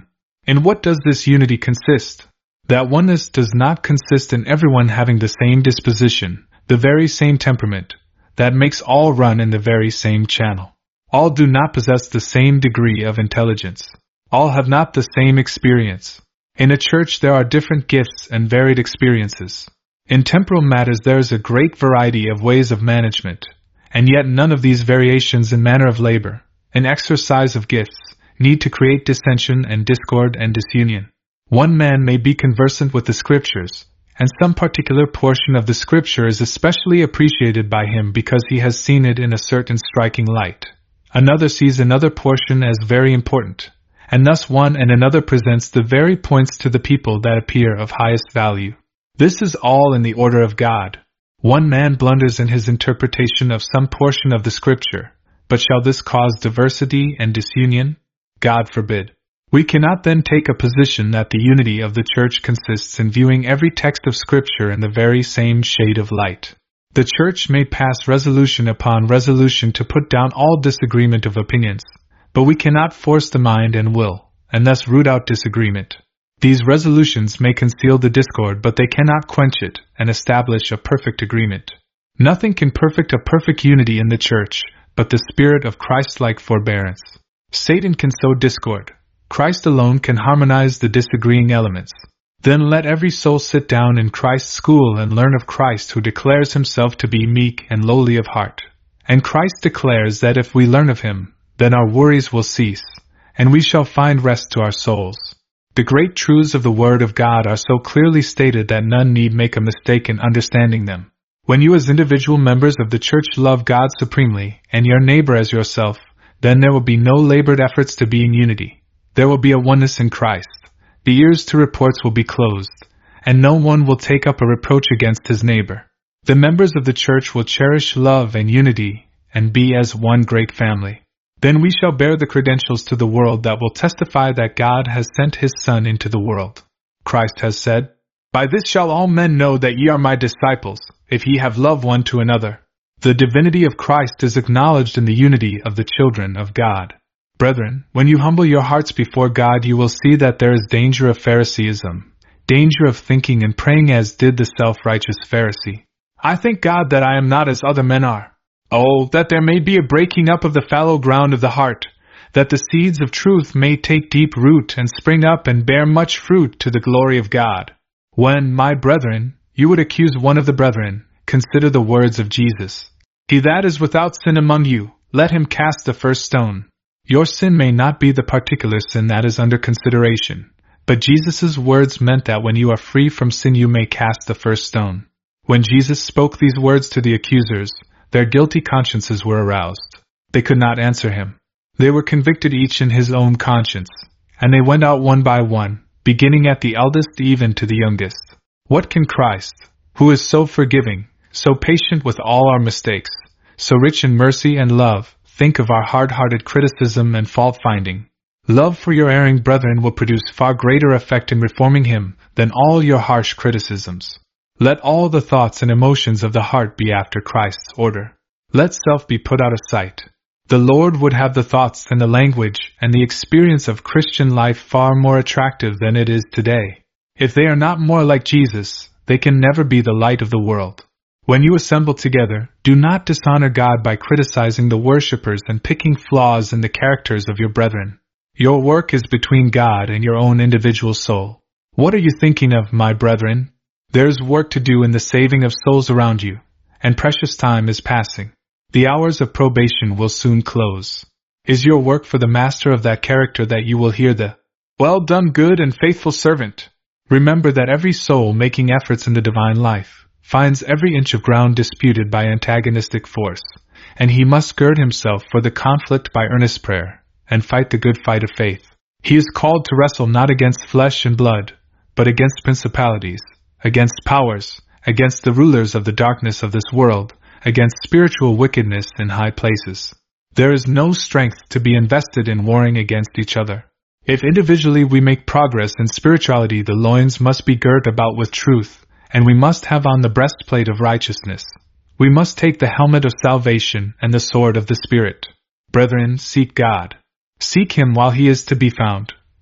S1: In what does this unity consist? That oneness does not consist in everyone having the same disposition, the very same temperament, that makes all run in the very same channel. All do not possess the same degree of intelligence. All have not the same experience. In a church there are different gifts and varied experiences. In temporal matters there is a great variety of ways of management, and yet none of these variations in manner of labor, in exercise of gifts, need to create dissension and discord and disunion. One man may be conversant with the Scriptures, and some particular portion of the Scripture is especially appreciated by him because he has seen it in a certain striking light. Another sees another portion as very important, and thus one and another presents the very points to the people that appear of highest value. This is all in the order of God. One man blunders in his interpretation of some portion of the Scripture, but shall this cause diversity and disunion? God forbid. We cannot then take a position that the unity of the Church consists in viewing every text of Scripture in the very same shade of light. The Church may pass resolution upon resolution to put down all disagreement of opinions, but we cannot force the mind and will, and thus root out disagreement. These resolutions may conceal the discord, but they cannot quench it and establish a perfect agreement. Nothing can perfect a perfect unity in the Church, but the spirit of Christ-like forbearance. Satan can sow discord. Christ alone can harmonize the disagreeing elements. Then let every soul sit down in Christ's school and learn of Christ, who declares himself to be meek and lowly of heart. And Christ declares that if we learn of him, then our worries will cease, and we shall find rest to our souls. The great truths of the Word of God are so clearly stated that none need make a mistake in understanding them. When you as individual members of the Church love God supremely, and your neighbor as yourself, then there will be no labored efforts to be in unity. There will be a oneness in Christ. The ears to reports will be closed, and no one will take up a reproach against his neighbor. The members of the Church will cherish love and unity, and be as one great family. Then we shall bear the credentials to the world that will testify that God has sent his Son into the world. Christ has said, "By this shall all men know that ye are my disciples, if ye have love one to another." The divinity of Christ is acknowledged in the unity of the children of God. Brethren, when you humble your hearts before God, you will see that there is danger of Phariseeism, danger of thinking and praying as did the self-righteous Pharisee. I thank God that I am not as other men are. Oh, that there may be a breaking up of the fallow ground of the heart, that the seeds of truth may take deep root and spring up and bear much fruit to the glory of God. When, my brethren, you would accuse one of the brethren, consider the words of Jesus. He that is without sin among you, let him cast the first stone. Your sin may not be the particular sin that is under consideration, but Jesus' words meant that when you are free from sin you may cast the first stone. When Jesus spoke these words to the accusers, their guilty consciences were aroused. They could not answer him. They were convicted each in his own conscience, and they went out one by one, beginning at the eldest even to the youngest. What can Christ, who is so forgiving, so patient with all our mistakes, so rich in mercy and love, think of our hard-hearted criticism and fault-finding? Love for your erring brethren will produce far greater effect in reforming him than all your harsh criticisms. Let all the thoughts and emotions of the heart be after Christ's order. Let self be put out of sight. The Lord would have the thoughts and the language and the experience of Christian life far more attractive than it is today. If they are not more like Jesus, they can never be the light of the world. When you assemble together, do not dishonor God by criticizing the worshippers and picking flaws in the characters of your brethren. Your work is between God and your own individual soul. What are you thinking of, my brethren? There is work to do in the saving of souls around you, and precious time is passing. The hours of probation will soon close. Is your work for the master of that character that you will hear the, "Well done, good and faithful servant"? Remember that every soul making efforts in the divine life finds every inch of ground disputed by antagonistic force, and he must gird himself for the conflict by earnest prayer, and fight the good fight of faith. He is called to wrestle not against flesh and blood, but against principalities, against powers, against the rulers of the darkness of this world, against spiritual wickedness in high places. There is no strength to be invested in warring against each other. If individually we make progress in spirituality, the loins must be girt about with truth, and we must have on the breastplate of righteousness. We must take the helmet of salvation and the sword of the Spirit. Brethren, seek God. Seek him while he is to be found.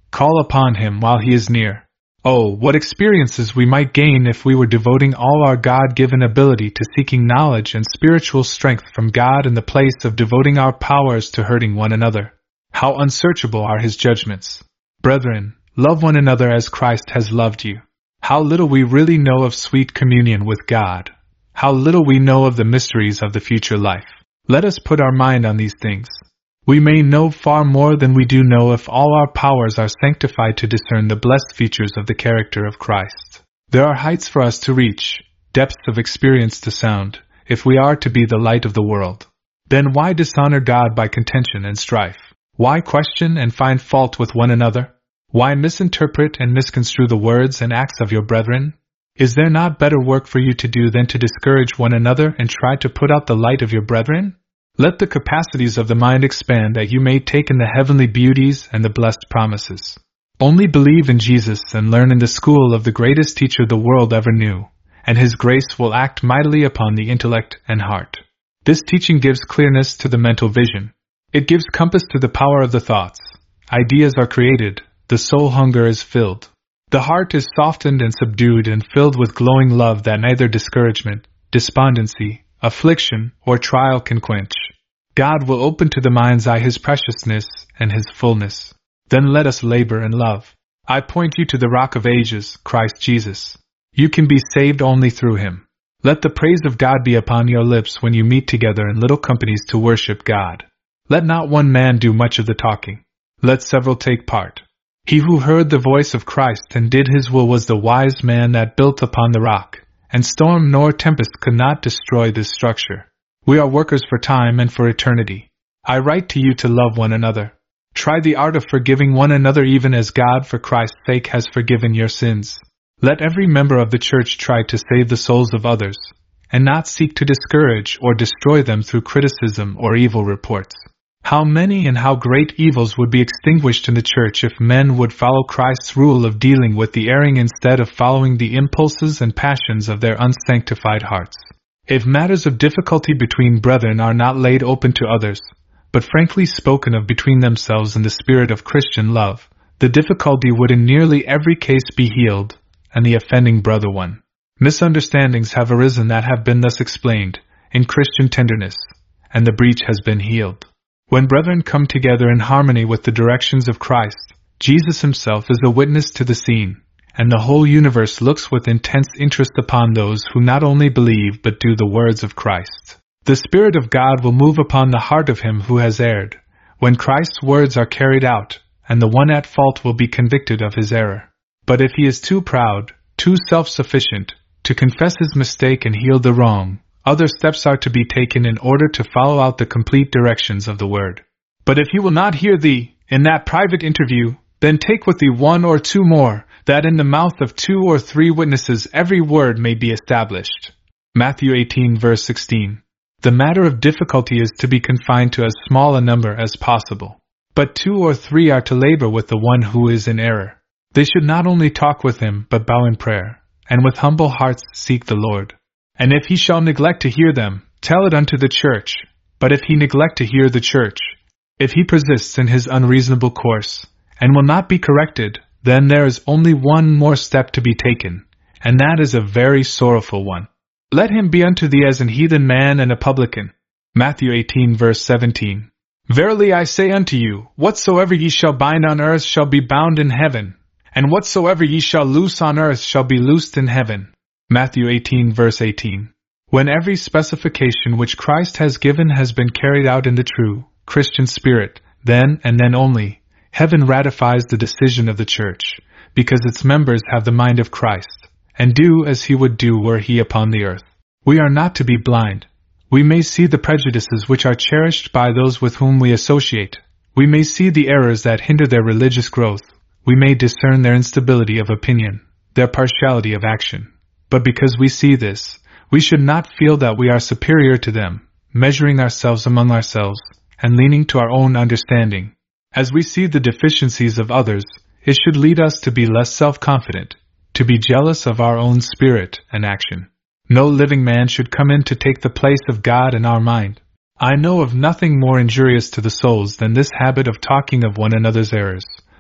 S1: Call upon Him while He is near. Oh, what experiences we might gain if we were devoting all our God-given ability to seeking knowledge and spiritual strength from God in the place of devoting our powers to hurting one another. How unsearchable are His judgments. Brethren, love one another as Christ has loved you. How little we really know of sweet communion with God. How little we know of the mysteries of the future life. Let us put our mind on these things. We may know far more than we do know if all our powers are sanctified to discern the blessed features of the character of Christ. There are heights for us to reach, depths of experience to sound, if we are to be the light of the world. Then why dishonor God by contention and strife? Why question and find fault with one another? Why misinterpret and misconstrue the words and acts of your brethren? Is there not better work for you to do than to discourage one another and try to put out the light of your brethren? Let the capacities of the mind expand that you may take in the heavenly beauties and the blessed promises. Only believe in Jesus and learn in the school of the greatest teacher the world ever knew, and His grace will act mightily upon the intellect and heart. This teaching gives clearness to the mental vision. It gives compass to the power of the thoughts. Ideas are created, the soul hunger is filled. The heart is softened and subdued and filled with glowing love that neither discouragement, despondency, affliction, or trial can quench. God will open to the mind's eye His preciousness and His fullness. Then let us labor in love. I point you to the Rock of Ages, Christ Jesus. You can be saved only through Him. Let the praise of God be upon your lips when you meet together in little companies to worship God. Let not one man do much of the talking. Let several take part. He who heard the voice of Christ and did His will was the wise man that built upon the rock, and storm nor tempest could not destroy this structure. We are workers for time and for eternity. I write to you to love one another. Try the art of forgiving one another even as God for Christ's sake has forgiven your sins. Let every member of the church try to save the souls of others, and not seek to discourage or destroy them through criticism or evil reports. How many and how great evils would be extinguished in the church if men would follow Christ's rule of dealing with the erring instead of following the impulses and passions of their unsanctified hearts. If matters of difficulty between brethren are not laid open to others, but frankly spoken of between themselves in the spirit of Christian love, the difficulty would in nearly every case be healed, and the offending brother won. Misunderstandings have arisen that have been thus explained, in Christian tenderness, and the breach has been healed. When brethren come together in harmony with the directions of Christ, Jesus Himself is a witness to the scene, and the whole universe looks with intense interest upon those who not only believe but do the words of Christ. The Spirit of God will move upon the heart of him who has erred, when Christ's words are carried out, and the one at fault will be convicted of his error. But if he is too proud, too self-sufficient, to confess his mistake and heal the wrong, other steps are to be taken in order to follow out the complete directions of the word. But if he will not hear thee, in that private interview, then take with thee one or two more, that in the mouth of 2 or 3 witnesses every word may be established. Matthew 18 verse 16. The matter of difficulty is to be confined to as small a number as possible. But 2 or 3 are to labor with the one who is in error. They should not only talk with him, but bow in prayer, and with humble hearts seek the Lord. And if he shall neglect to hear them, tell it unto the church. But if he neglect to hear the church, if he persists in his unreasonable course, and will not be corrected, then there is only one more step to be taken, and that is a very sorrowful one. Let him be unto thee as an heathen man and a publican. Matthew 18 verse 17. Verily I say unto you, whatsoever ye shall bind on earth shall be bound in heaven, and whatsoever ye shall loose on earth shall be loosed in heaven. Matthew 18 verse 18. When every specification which Christ has given has been carried out in the true Christian spirit, then and then only, heaven ratifies the decision of the church, because its members have the mind of Christ, and do as he would do were he upon the earth. We are not to be blind. We may see the prejudices which are cherished by those with whom we associate. We may see the errors that hinder their religious growth. We may discern their instability of opinion, their partiality of action. But because we see this, we should not feel that we are superior to them, measuring ourselves among ourselves, and leaning to our own understanding. As we see the deficiencies of others, it should lead us to be less self-confident, to be jealous of our own spirit and action. No living man should come in to take the place of God in our mind. I know of nothing more injurious to the souls than this habit of talking of one another's errors,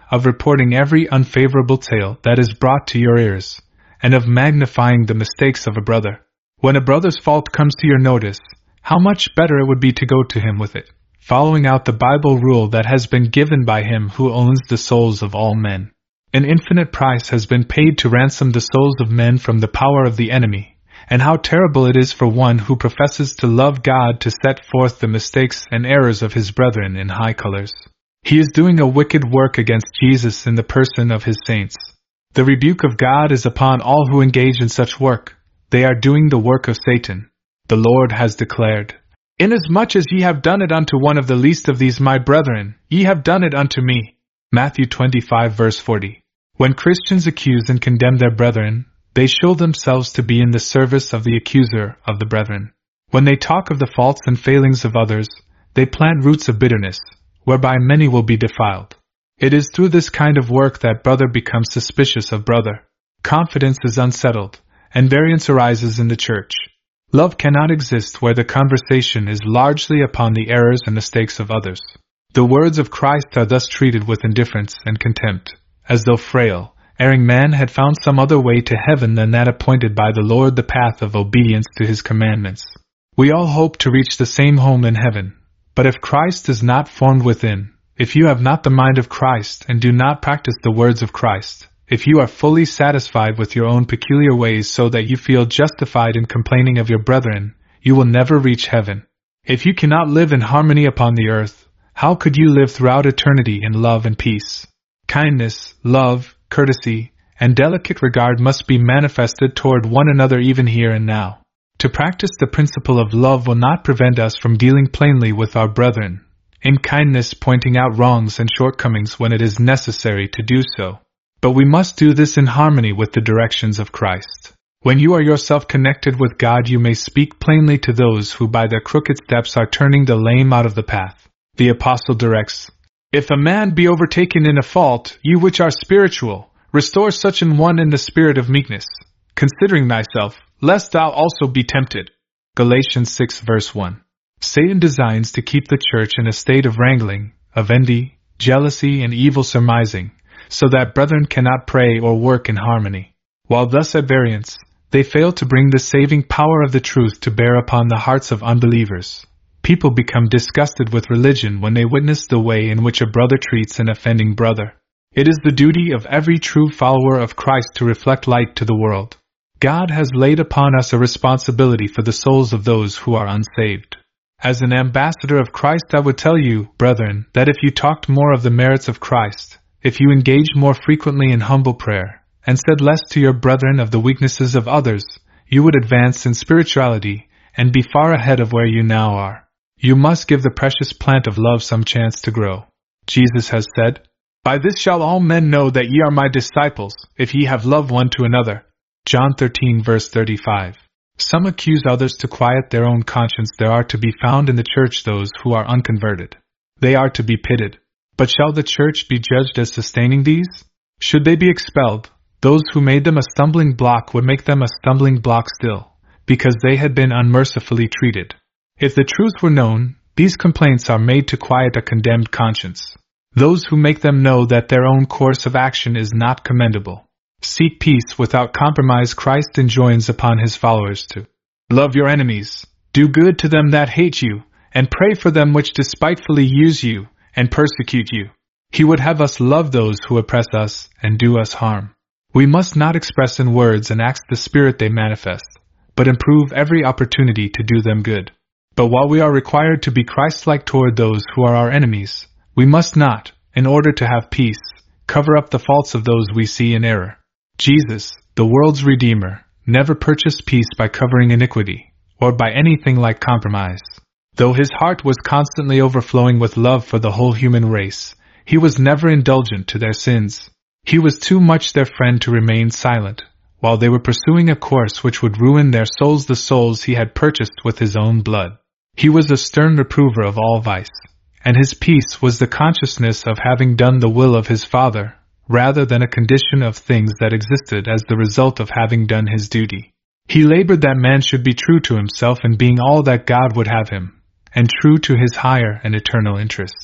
S1: of reporting every unfavorable tale that is brought to your ears, and of magnifying the mistakes of a brother. When a brother's fault comes to your notice, how much better it would be to go to him with it, following out the Bible rule that has been given by him who owns the souls of all men. An infinite price has been paid to ransom the souls of men from the power of the enemy, and how terrible it is for one who professes to love God to set forth the mistakes and errors of his brethren in high colors. He is doing a wicked work against Jesus in the person of his saints. The rebuke of God is upon all who engage in such work. They are doing the work of Satan. The Lord has declared, "Inasmuch as ye have done it unto one of the least of these my brethren, ye have done it unto me." Matthew 25 verse 40. When Christians accuse and condemn their brethren, they show themselves to be in the service of the accuser of the brethren. When they talk of the faults and failings of others, they plant roots of bitterness, whereby many will be defiled. It is through this kind of work that brother becomes suspicious of brother. Confidence is unsettled, and variance arises in the church. Love cannot exist where the conversation is largely upon the errors and mistakes of others. The words of Christ are thus treated with indifference and contempt, as though frail, erring man had found some other way to heaven than that appointed by the Lord, the path of obedience to his commandments. We all hope to reach the same home in heaven, but if Christ is not formed within, if you have not the mind of Christ and do not practice the words of Christ, if you are fully satisfied with your own peculiar ways so that you feel justified in complaining of your brethren, you will never reach heaven. If you cannot live in harmony upon the earth, how could you live throughout eternity in love and peace? Kindness, love, courtesy, and delicate regard must be manifested toward one another even here and now. To practice the principle of love will not prevent us from dealing plainly with our brethren, in kindness pointing out wrongs and shortcomings when it is necessary to do so. But we must do this in harmony with the directions of Christ. When you are yourself connected with God, you may speak plainly to those who by their crooked steps are turning the lame out of the path. The Apostle directs, "If a man be overtaken in a fault, you which are spiritual, restore such an one in the spirit of meekness, considering thyself, lest thou also be tempted." Galatians 6 verse 1. Satan designs to keep the church in a state of wrangling, of envy, jealousy, and evil surmising, so that brethren cannot pray or work in harmony. While thus at variance, they fail to bring the saving power of the truth to bear upon the hearts of unbelievers. People become disgusted with religion when they witness the way in which a brother treats an offending brother. It is the duty of every true follower of Christ to reflect light to the world. God has laid upon us a responsibility for the souls of those who are unsaved. As an ambassador of Christ, I would tell you, brethren, that if you talked more of the merits of Christ, if you engaged more frequently in humble prayer, and said less to your brethren of the weaknesses of others, you would advance in spirituality and be far ahead of where you now are. You must give the precious plant of love some chance to grow. Jesus has said, "By this shall all men know that ye are my disciples, if ye have love one to another." John 13 verse 35. Some accuse others to quiet their own conscience. There are to be found in the church those who are unconverted. They are to be pitied. But shall the church be judged as sustaining these? Should they be expelled, those who made them a stumbling block would make them a stumbling block still, because they had been unmercifully treated. If the truth were known, these complaints are made to quiet a condemned conscience. Those who make them know that their own course of action is not commendable. Seek peace without compromise. Christ enjoins upon his followers to love your enemies, do good to them that hate you, and pray for them which despitefully use you and persecute you. He would have us love those who oppress us and do us harm. We must not express in words and acts the spirit they manifest, but improve every opportunity to do them good. But while we are required to be Christ-like toward those who are our enemies, we must not, in order to have peace, cover up the faults of those we see in error. Jesus, the world's Redeemer, never purchased peace by covering iniquity, or by anything like compromise. Though his heart was constantly overflowing with love for the whole human race, he was never indulgent to their sins. He was too much their friend to remain silent, while they were pursuing a course which would ruin their souls, the souls he had purchased with his own blood. He was a stern reprover of all vice, and his peace was the consciousness of having done the will of his Father, rather than a condition of things that existed as the result of having done his duty. He labored that man should be true to himself in being all that God would have him, and true to his higher and eternal interest.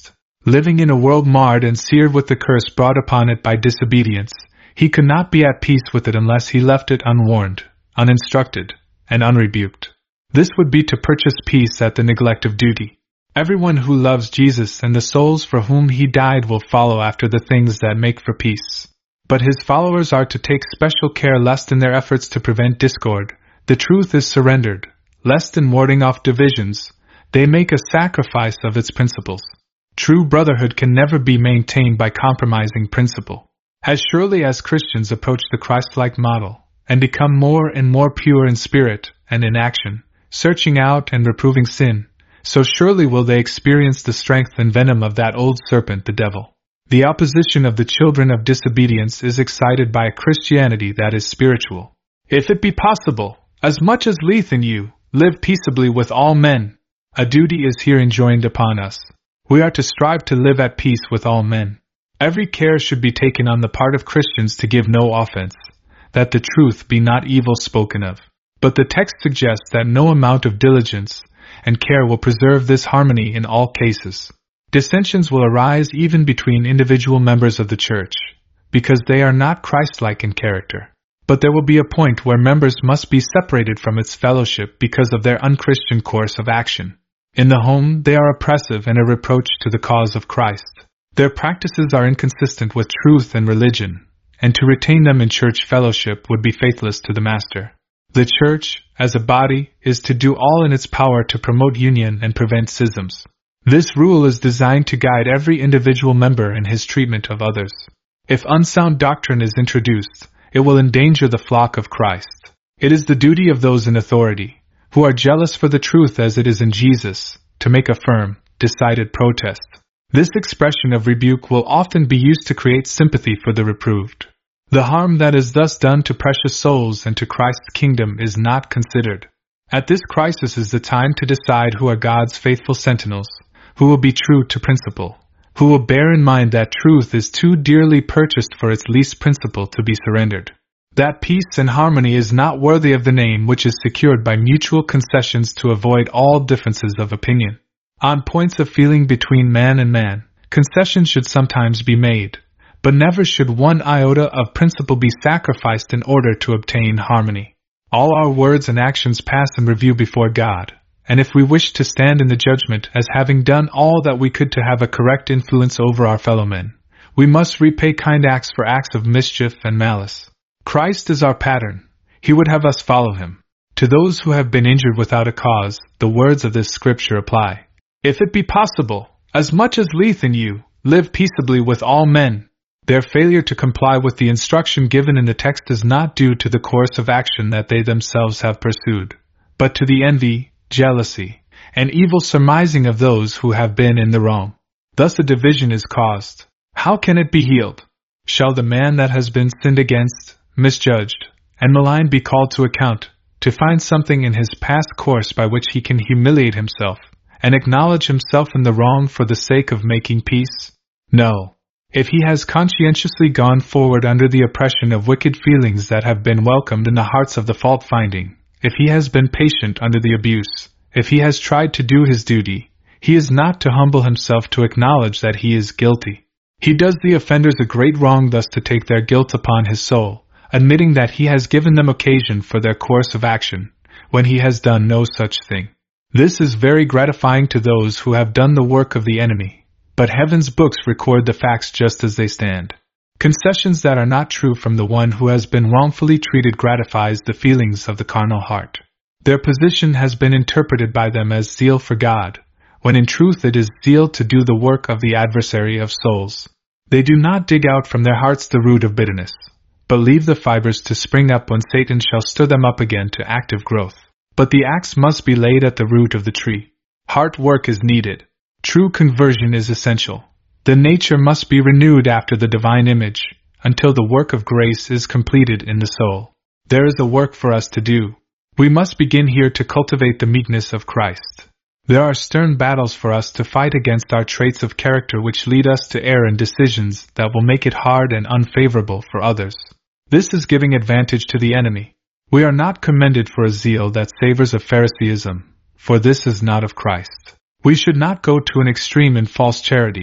S1: Living in a world marred and seared with the curse brought upon it by disobedience, he could not be at peace with it unless he left it unwarned, uninstructed, and unrebuked. This would be to purchase peace at the neglect of duty. Everyone who loves Jesus and the souls for whom he died will follow after the things that make for peace. But his followers are to take special care lest in their efforts to prevent discord, the truth is surrendered, lest in warding off divisions, they make a sacrifice of its principles. True brotherhood can never be maintained by compromising principle. As surely as Christians approach the Christ-like model, and become more and more pure in spirit and in action, searching out and reproving sin, so surely will they experience the strength and venom of that old serpent, the devil. The opposition of the children of disobedience is excited by a Christianity that is spiritual. If it be possible, as much as lieth in you, live peaceably with all men. A duty is here enjoined upon us. We are to strive to live at peace with all men. Every care should be taken on the part of Christians to give no offense, that the truth be not evil spoken of. But the text suggests that no amount of diligence and care will preserve this harmony in all cases. Dissensions will arise even between individual members of the church, because they are not Christ-like in character. But there will be a point where members must be separated from its fellowship because of their unchristian course of action. In the home, they are oppressive and a reproach to the cause of Christ. Their practices are inconsistent with truth and religion, and to retain them in church fellowship would be faithless to the Master. The church, as a body, is to do all in its power to promote union and prevent schisms. This rule is designed to guide every individual member in his treatment of others. If unsound doctrine is introduced, it will endanger the flock of Christ. It is the duty of those in authority, who are jealous for the truth as it is in Jesus, to make a firm, decided protest. This expression of rebuke will often be used to create sympathy for the reproved. The harm that is thus done to precious souls and to Christ's kingdom is not considered. At this crisis is the time to decide who are God's faithful sentinels, who will be true to principle, who will bear in mind that truth is too dearly purchased for its least principle to be surrendered. That peace and harmony is not worthy of the name which is secured by mutual concessions to avoid all differences of opinion. On points of feeling between man and man, concessions should sometimes be made, but never should one iota of principle be sacrificed in order to obtain harmony. All our words and actions pass in review before God, and if we wish to stand in the judgment as having done all that we could to have a correct influence over our fellow men, we must repay kind acts for acts of mischief and malice. Christ is our pattern. He would have us follow him. To those who have been injured without a cause, the words of this scripture apply. If it be possible, as much as lieth in you, live peaceably with all men. Their failure to comply with the instruction given in the text is not due to the course of action that they themselves have pursued, but to the envy, jealousy, and evil surmising of those who have been in the wrong. Thus a division is caused. How can it be healed? Shall the man that has been sinned against, misjudged, and maligned be called to account, to find something in his past course by which he can humiliate himself, and acknowledge himself in the wrong for the sake of making peace? No. If he has conscientiously gone forward under the oppression of wicked feelings that have been welcomed in the hearts of the fault-finding, if he has been patient under the abuse, if he has tried to do his duty, he is not to humble himself to acknowledge that he is guilty. He does the offenders a great wrong thus to take their guilt upon his soul, admitting that he has given them occasion for their course of action, when he has done no such thing. This is very gratifying to those who have done the work of the enemy, but heaven's books record the facts just as they stand. Concessions that are not true from the one who has been wrongfully treated gratifies the feelings of the carnal heart. Their position has been interpreted by them as zeal for God, when in truth it is zeal to do the work of the adversary of souls. They do not dig out from their hearts the root of bitterness, but leave the fibers to spring up when Satan shall stir them up again to active growth. But the axe must be laid at the root of the tree. Heart work is needed. True conversion is essential. The nature must be renewed after the divine image, until the work of grace is completed in the soul. There is a work for us to do. We must begin here to cultivate the meekness of Christ. There are stern battles for us to fight against our traits of character which lead us to err in decisions that will make it hard and unfavorable for others. This is giving advantage to the enemy. We are not commended for a zeal that savors of Pharisaism, for this is not of Christ. We should not go to an extreme in false charity,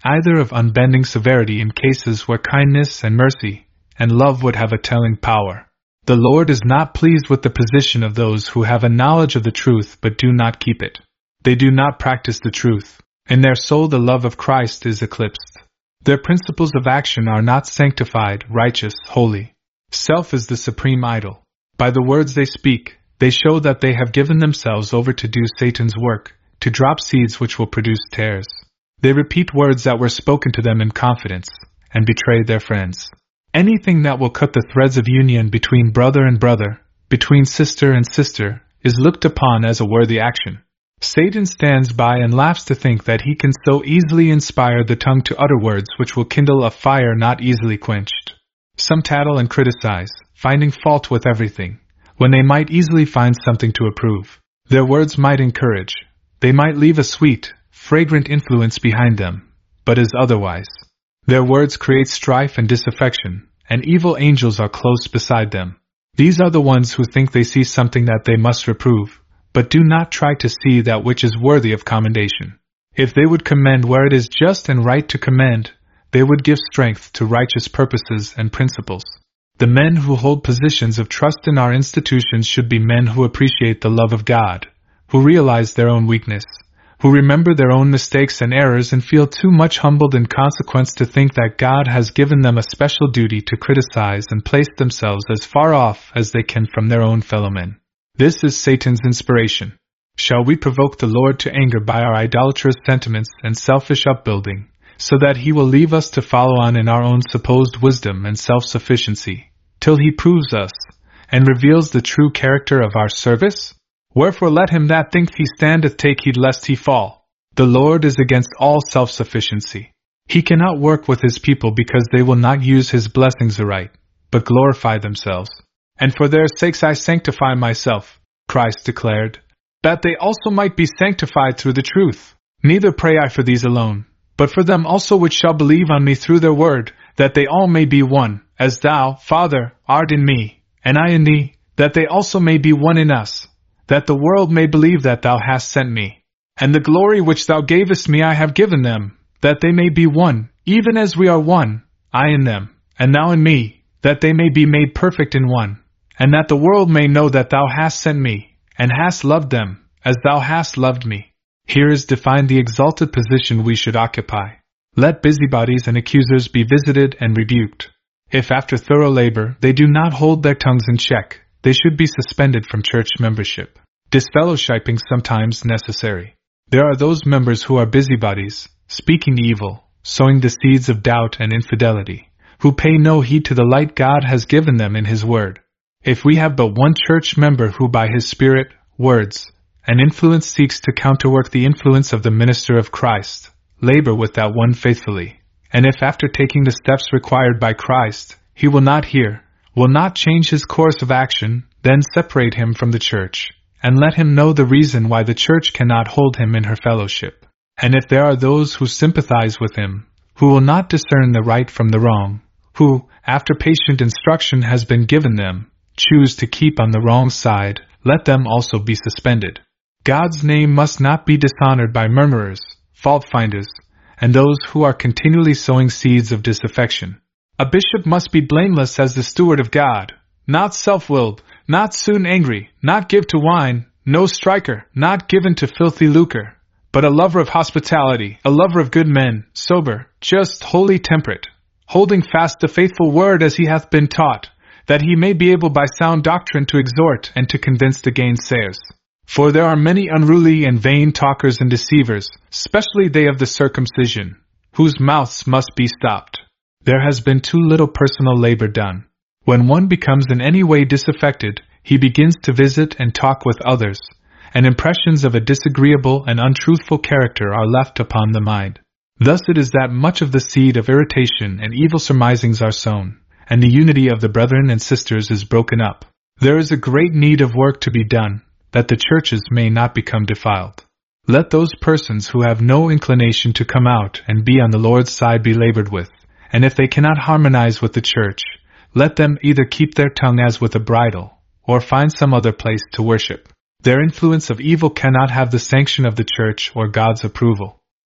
S1: either of unbending severity in cases where kindness and mercy and love would have a telling power. The Lord is not pleased with the position of those who have a knowledge of the truth but do not keep it. They do not practice the truth. In their soul the love of Christ is eclipsed. Their principles of action are not sanctified, righteous, holy. Self is the supreme idol. By the words they speak, they show that they have given themselves over to do Satan's work, to drop seeds which will produce tares. They repeat words that were spoken to them in confidence, and betray their friends. Anything that will cut the threads of union between brother and brother, between sister and sister, is looked upon as a worthy action. Satan stands by and laughs to think that he can so easily inspire the tongue to utter words which will kindle a fire not easily quenched. Some tattle and criticize, finding fault with everything, when they might easily find something to approve. Their words might encourage. They might leave a sweet, fragrant influence behind them, but is otherwise. Their words create strife and disaffection, and evil angels are close beside them. These are the ones who think they see something that they must reprove, but do not try to see that which is worthy of commendation. If they would commend where it is just and right to commend, they would give strength to righteous purposes and principles. The men who hold positions of trust in our institutions should be men who appreciate the love of God, who realize their own weakness, who remember their own mistakes and errors and feel too much humbled in consequence to think that God has given them a special duty to criticize and place themselves as far off as they can from their own fellow men. This is Satan's inspiration. Shall we provoke the Lord to anger by our idolatrous sentiments and selfish upbuilding, so that he will leave us to follow on in our own supposed wisdom and self-sufficiency, till he proves us, and reveals the true character of our service? Wherefore let him that thinketh he standeth take heed lest he fall. The Lord is against all self-sufficiency. He cannot work with his people because they will not use his blessings aright, but glorify themselves. And for their sakes I sanctify myself, Christ declared, that they also might be sanctified through the truth. Neither pray I for these alone, but for them also which shall believe on me through their word, that they all may be one, as thou, Father, art in me, and I in thee, that they also may be one in us, that the world may believe that thou hast sent me. And the glory which thou gavest me I have given them, that they may be one, even as we are one, I in them, and thou in me, that they may be made perfect in one, and that the world may know that thou hast sent me, and hast loved them, as thou hast loved me. Here is defined the exalted position we should occupy. Let busybodies and accusers be visited and rebuked. If after thorough labor they do not hold their tongues in check, they should be suspended from church membership. Disfellowshipping sometimes necessary. There are those members who are busybodies, speaking evil, sowing the seeds of doubt and infidelity, who pay no heed to the light God has given them in his word. If we have but one church member who by his spirit, words, and influence seeks to counterwork the influence of the minister of Christ, labor with that one faithfully, and if after taking the steps required by Christ, he will not hear, will not change his course of action, then separate him from the church, and let him know the reason why the church cannot hold him in her fellowship. And if there are those who sympathize with him, who will not discern the right from the wrong, who, after patient instruction has been given them, choose to keep on the wrong side, let them also be suspended. God's name must not be dishonored by murmurers, fault-finders, and those who are continually sowing seeds of disaffection. A bishop must be blameless as the steward of God, not self-willed, not soon angry, not give to wine, no striker, not given to filthy lucre, but a lover of hospitality, a lover of good men, sober, just, holy, temperate, holding fast the faithful word as he hath been taught, that he may be able by sound doctrine to exhort and to convince the gainsayers. For there are many unruly and vain talkers and deceivers, especially they of the circumcision, whose mouths must be stopped. There has been too little personal labor done. When one becomes in any way disaffected, he begins to visit and talk with others, and impressions of a disagreeable and untruthful character are left upon the mind. Thus it is that much of the seed of irritation and evil surmisings are sown, and the unity of the brethren and sisters is broken up. There is a great need of work to be done, that the churches may not become defiled. Let those persons who have no inclination to come out and be on the Lord's side be labored with, and if they cannot harmonize with the church, let them either keep their tongue as with a bridle, or find some other place to worship. Their influence of evil cannot have the sanction of the church or God's approval.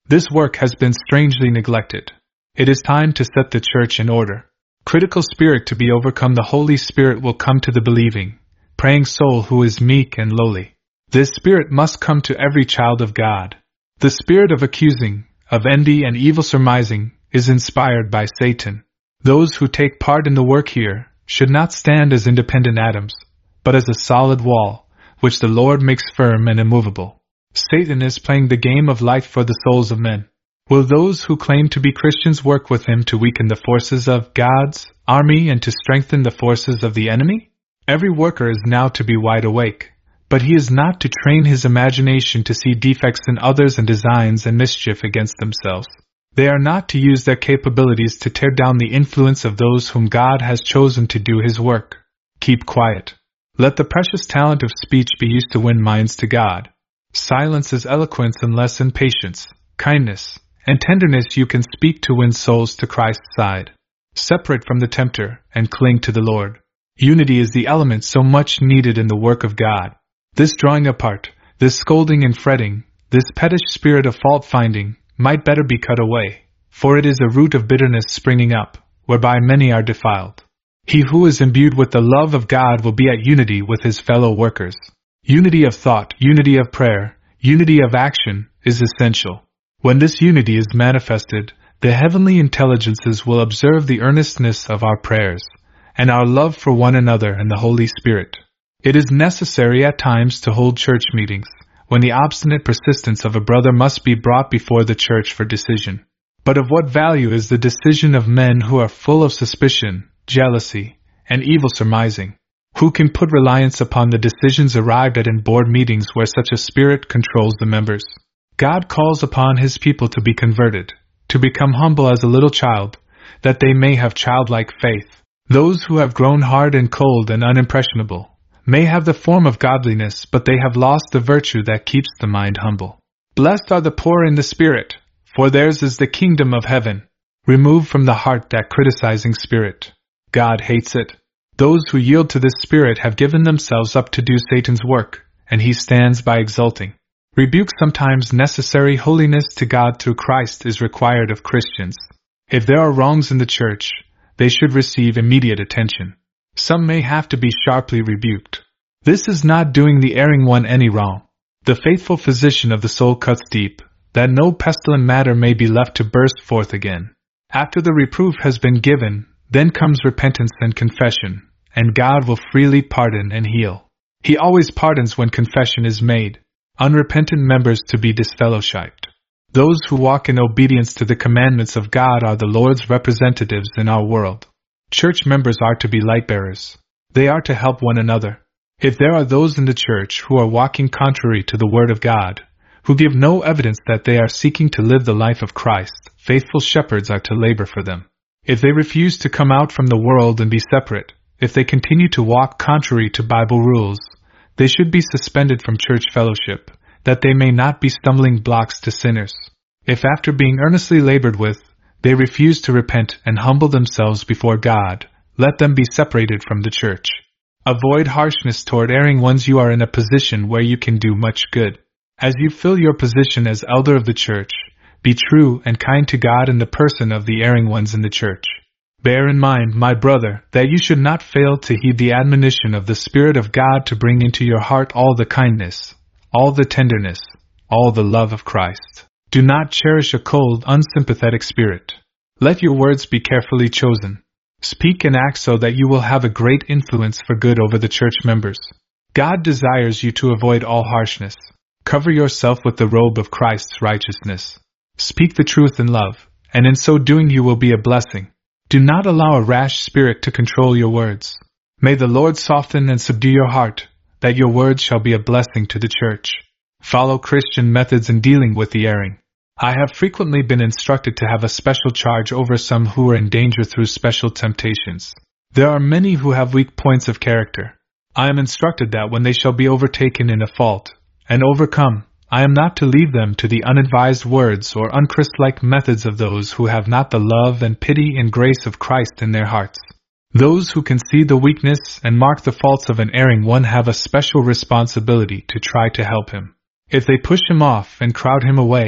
S1: This work has been strangely neglected. It is time to set the church in order. Critical spirit to be overcome. The Holy Spirit will come to the believing, praying soul who is meek and lowly. This spirit must come to every child of God. The spirit of accusing, of envy and evil surmising, is inspired by Satan. Those who take part in the work here should not stand as independent atoms, but as a solid wall, which the Lord makes firm and immovable. Satan is playing the game of life for the souls of men. Will those who claim to be Christians work with him to weaken the forces of God's army and to strengthen the forces of the enemy? Every worker is now to be wide awake, but he is not to train his imagination to see defects in others and designs and mischief against themselves. They are not to use their capabilities to tear down the influence of those whom God has chosen to do his work. Keep quiet. Let the precious talent of speech be used to win minds to God. Silence is eloquence unless in patience, kindness, and tenderness you can speak to win souls to Christ's side. Separate from the tempter and cling to the Lord. Unity is the element so much needed in the work of God. This drawing apart, this scolding and fretting, this pettish spirit of fault-finding, might better be cut away, for it is a root of bitterness springing up, whereby many are defiled. He who is imbued with the love of God will be at unity with his fellow workers. Unity of thought, unity of prayer, unity of action is essential. When this unity is manifested, the heavenly intelligences will observe the earnestness of our prayers, and our love for one another and the Holy Spirit. It is necessary at times to hold church meetings, when the obstinate persistence of a brother must be brought before the church for decision. But of what value is the decision of men who are full of suspicion, jealousy, and evil surmising? Who can put reliance upon the decisions arrived at in board meetings where such a spirit controls the members? God calls upon his people to be converted, to become humble as a little child, that they may have childlike faith. Those who have grown hard and cold and unimpressionable may have the form of godliness, but they have lost the virtue that keeps the mind humble. Blessed are the poor in the spirit, for theirs is the kingdom of heaven. Remove from the heart that criticizing spirit. God hates it. Those who yield to this spirit have given themselves up to do Satan's work, and he stands by exulting. Rebuke sometimes necessary. Holiness to God through Christ is required of Christians. If there are wrongs in the church, they should receive immediate attention. Some may have to be sharply rebuked. This is not doing the erring one any wrong. The faithful physician of the soul cuts deep, that no pestilent matter may be left to burst forth again. After the reproof has been given, then comes repentance and confession, and God will freely pardon and heal. He always pardons when confession is made. Unrepentant members to be disfellowshipped. Those who walk in obedience to the commandments of God are the Lord's representatives in our world. Church members are to be light-bearers. They are to help one another. If there are those in the church who are walking contrary to the Word of God, who give no evidence that they are seeking to live the life of Christ, faithful shepherds are to labor for them. If they refuse to come out from the world and be separate, if they continue to walk contrary to Bible rules, they should be suspended from church fellowship, that they may not be stumbling blocks to sinners. If after being earnestly labored with, they refuse to repent and humble themselves before God, let them be separated from the church. Avoid harshness toward erring ones. You are in a position where you can do much good. As you fill your position as elder of the church, be true and kind to God in the person of the erring ones in the church. Bear in mind, my brother, that you should not fail to heed the admonition of the Spirit of God to bring into your heart all the kindness, all the tenderness, all the love of Christ. Do not cherish a cold, unsympathetic spirit. Let your words be carefully chosen. Speak and act so that you will have a great influence for good over the church members. God desires you to avoid all harshness. Cover yourself with the robe of Christ's righteousness. Speak the truth in love, and in so doing you will be a blessing. Do not allow a rash spirit to control your words. May the Lord soften and subdue your heart, that your words shall be a blessing to the church. Follow Christian methods in dealing with the erring. I have frequently been instructed to have a special charge over some who are in danger through special temptations. There are many who have weak points of character. I am instructed that when they shall be overtaken in a fault, and overcome, I am not to leave them to the unadvised words or unchristlike methods of those who have not the love and pity and grace of Christ in their hearts. Those who can see the weakness and mark the faults of an erring one have a special responsibility to try to help him. If they push him off and crowd him away,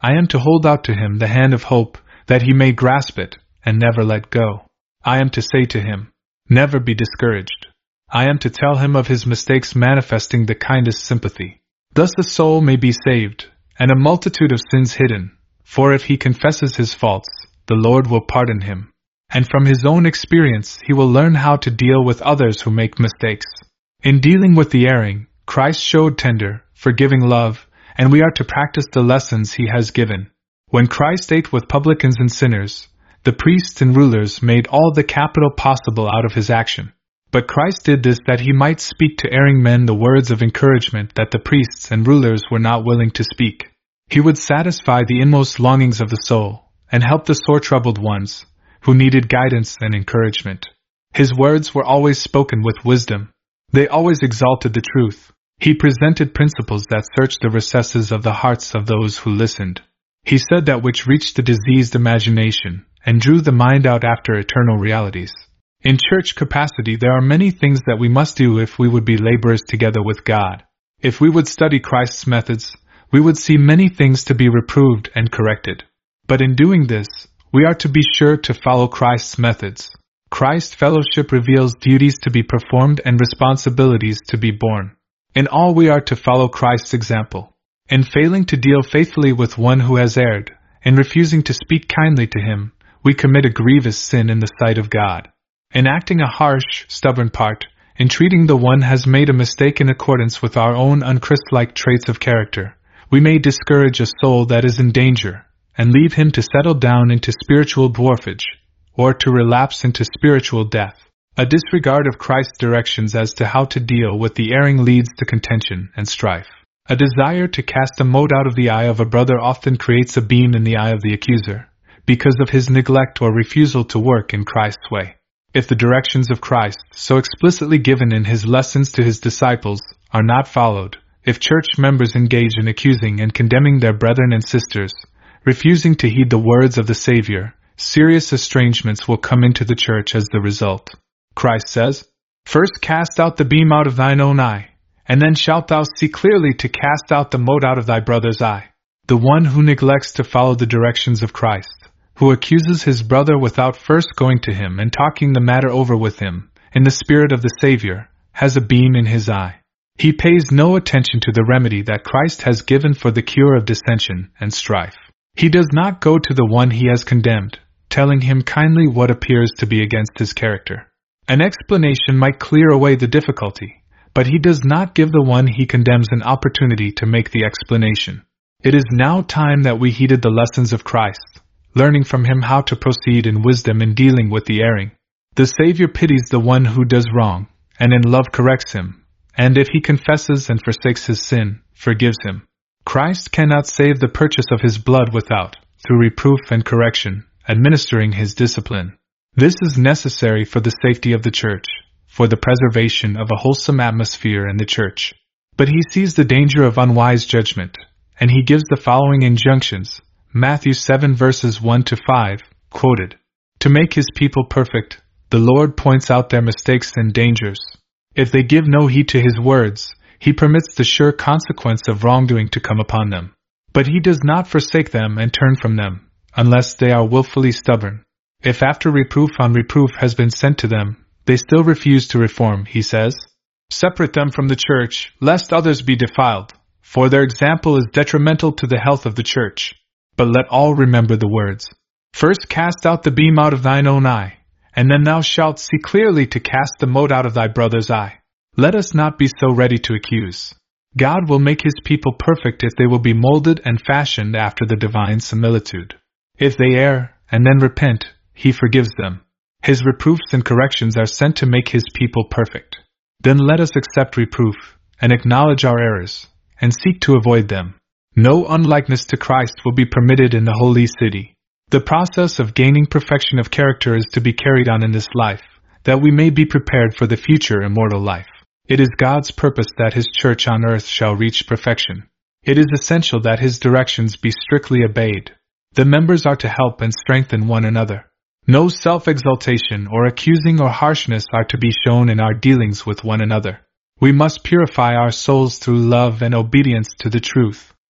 S1: I am to hold out to him the hand of hope, that he may grasp it, and never let go. I am to say to him, never be discouraged. I am to tell him of his mistakes, manifesting the kindest sympathy. Thus the soul may be saved, and a multitude of sins hidden, for if he confesses his faults, the Lord will pardon him. And from his own experience he will learn how to deal with others who make mistakes. In dealing with the erring, Christ showed tender, forgiving love, and we are to practice the lessons he has given. When Christ ate with publicans and sinners, the priests and rulers made all the capital possible out of his action. But Christ did this that he might speak to erring men the words of encouragement that the priests and rulers were not willing to speak. He would satisfy the inmost longings of the soul, and help the sore troubled ones, who needed guidance and encouragement. His words were always spoken with wisdom. They always exalted the truth. He presented principles that searched the recesses of the hearts of those who listened. He said that which reached the diseased imagination, and drew the mind out after eternal realities. In church capacity there are many things that we must do if we would be laborers together with God. If we would study Christ's methods, we would see many things to be reproved and corrected. But in doing this, we are to be sure to follow Christ's methods. Christ's fellowship reveals duties to be performed and responsibilities to be borne. In all we are to follow Christ's example. In failing to deal faithfully with one who has erred, in refusing to speak kindly to him, we commit a grievous sin in the sight of God. In acting a harsh, stubborn part, in treating the one has made a mistake in accordance with our own unchristlike traits of character, we may discourage a soul that is in danger, and leave him to settle down into spiritual dwarfage, or to relapse into spiritual death. A disregard of Christ's directions as to how to deal with the erring leads to contention and strife. A desire to cast a mote out of the eye of a brother often creates a beam in the eye of the accuser, because of his neglect or refusal to work in Christ's way. If the directions of Christ, so explicitly given in his lessons to his disciples, are not followed, if church members engage in accusing and condemning their brethren and sisters, refusing to heed the words of the Savior, serious estrangements will come into the church as the result. Christ says, "First cast out the beam out of thine own eye, and then shalt thou see clearly to cast out the mote out of thy brother's eye." The one who neglects to follow the directions of Christ, who accuses his brother without first going to him and talking the matter over with him, in the spirit of the Savior, has a beam in his eye. He pays no attention to the remedy that Christ has given for the cure of dissension and strife. He does not go to the one he has condemned, telling him kindly what appears to be against his character. An explanation might clear away the difficulty, but he does not give the one he condemns an opportunity to make the explanation. It is now time that we heeded the lessons of Christ, learning from him how to proceed in wisdom in dealing with the erring. The Savior pities the one who does wrong, and in love corrects him, and if he confesses and forsakes his sin, forgives him. Christ cannot save the purchase of his blood without, through reproof and correction, administering his discipline. This is necessary for the safety of the church, for the preservation of a wholesome atmosphere in the church. But he sees the danger of unwise judgment, and he gives the following injunctions, Matthew 7 verses 1 to 5, quoted. To make his people perfect, the Lord points out their mistakes and dangers. If they give no heed to his words, he permits the sure consequence of wrongdoing to come upon them. But he does not forsake them and turn from them, unless they are willfully stubborn. If after reproof on reproof has been sent to them, they still refuse to reform, he says, separate them from the church, lest others be defiled, for their example is detrimental to the health of the church. But let all remember the words, first cast out the beam out of thine own eye, and then thou shalt see clearly to cast the mote out of thy brother's eye. Let us not be so ready to accuse. God will make his people perfect if they will be molded and fashioned after the divine similitude. If they err, and then repent, he forgives them. His reproofs and corrections are sent to make his people perfect. Then let us accept reproof, and acknowledge our errors, and seek to avoid them. No unlikeness to Christ will be permitted in the holy city. The process of gaining perfection of character is to be carried on in this life, that we may be prepared for the future immortal life. It is God's purpose that his church on earth shall reach perfection. It is essential that his directions be strictly obeyed. The members are to help and strengthen one another. No self-exaltation or accusing or harshness are to be shown in our dealings with one another. We must purify our souls through love and obedience to the truth.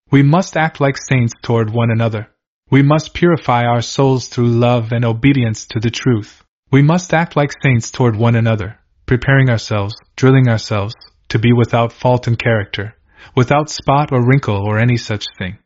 S1: We must act like saints toward one another. We must purify our souls through love and obedience to the truth. We must act like saints toward one another, preparing ourselves, drilling ourselves, to be without fault in character, without spot or wrinkle or any such thing.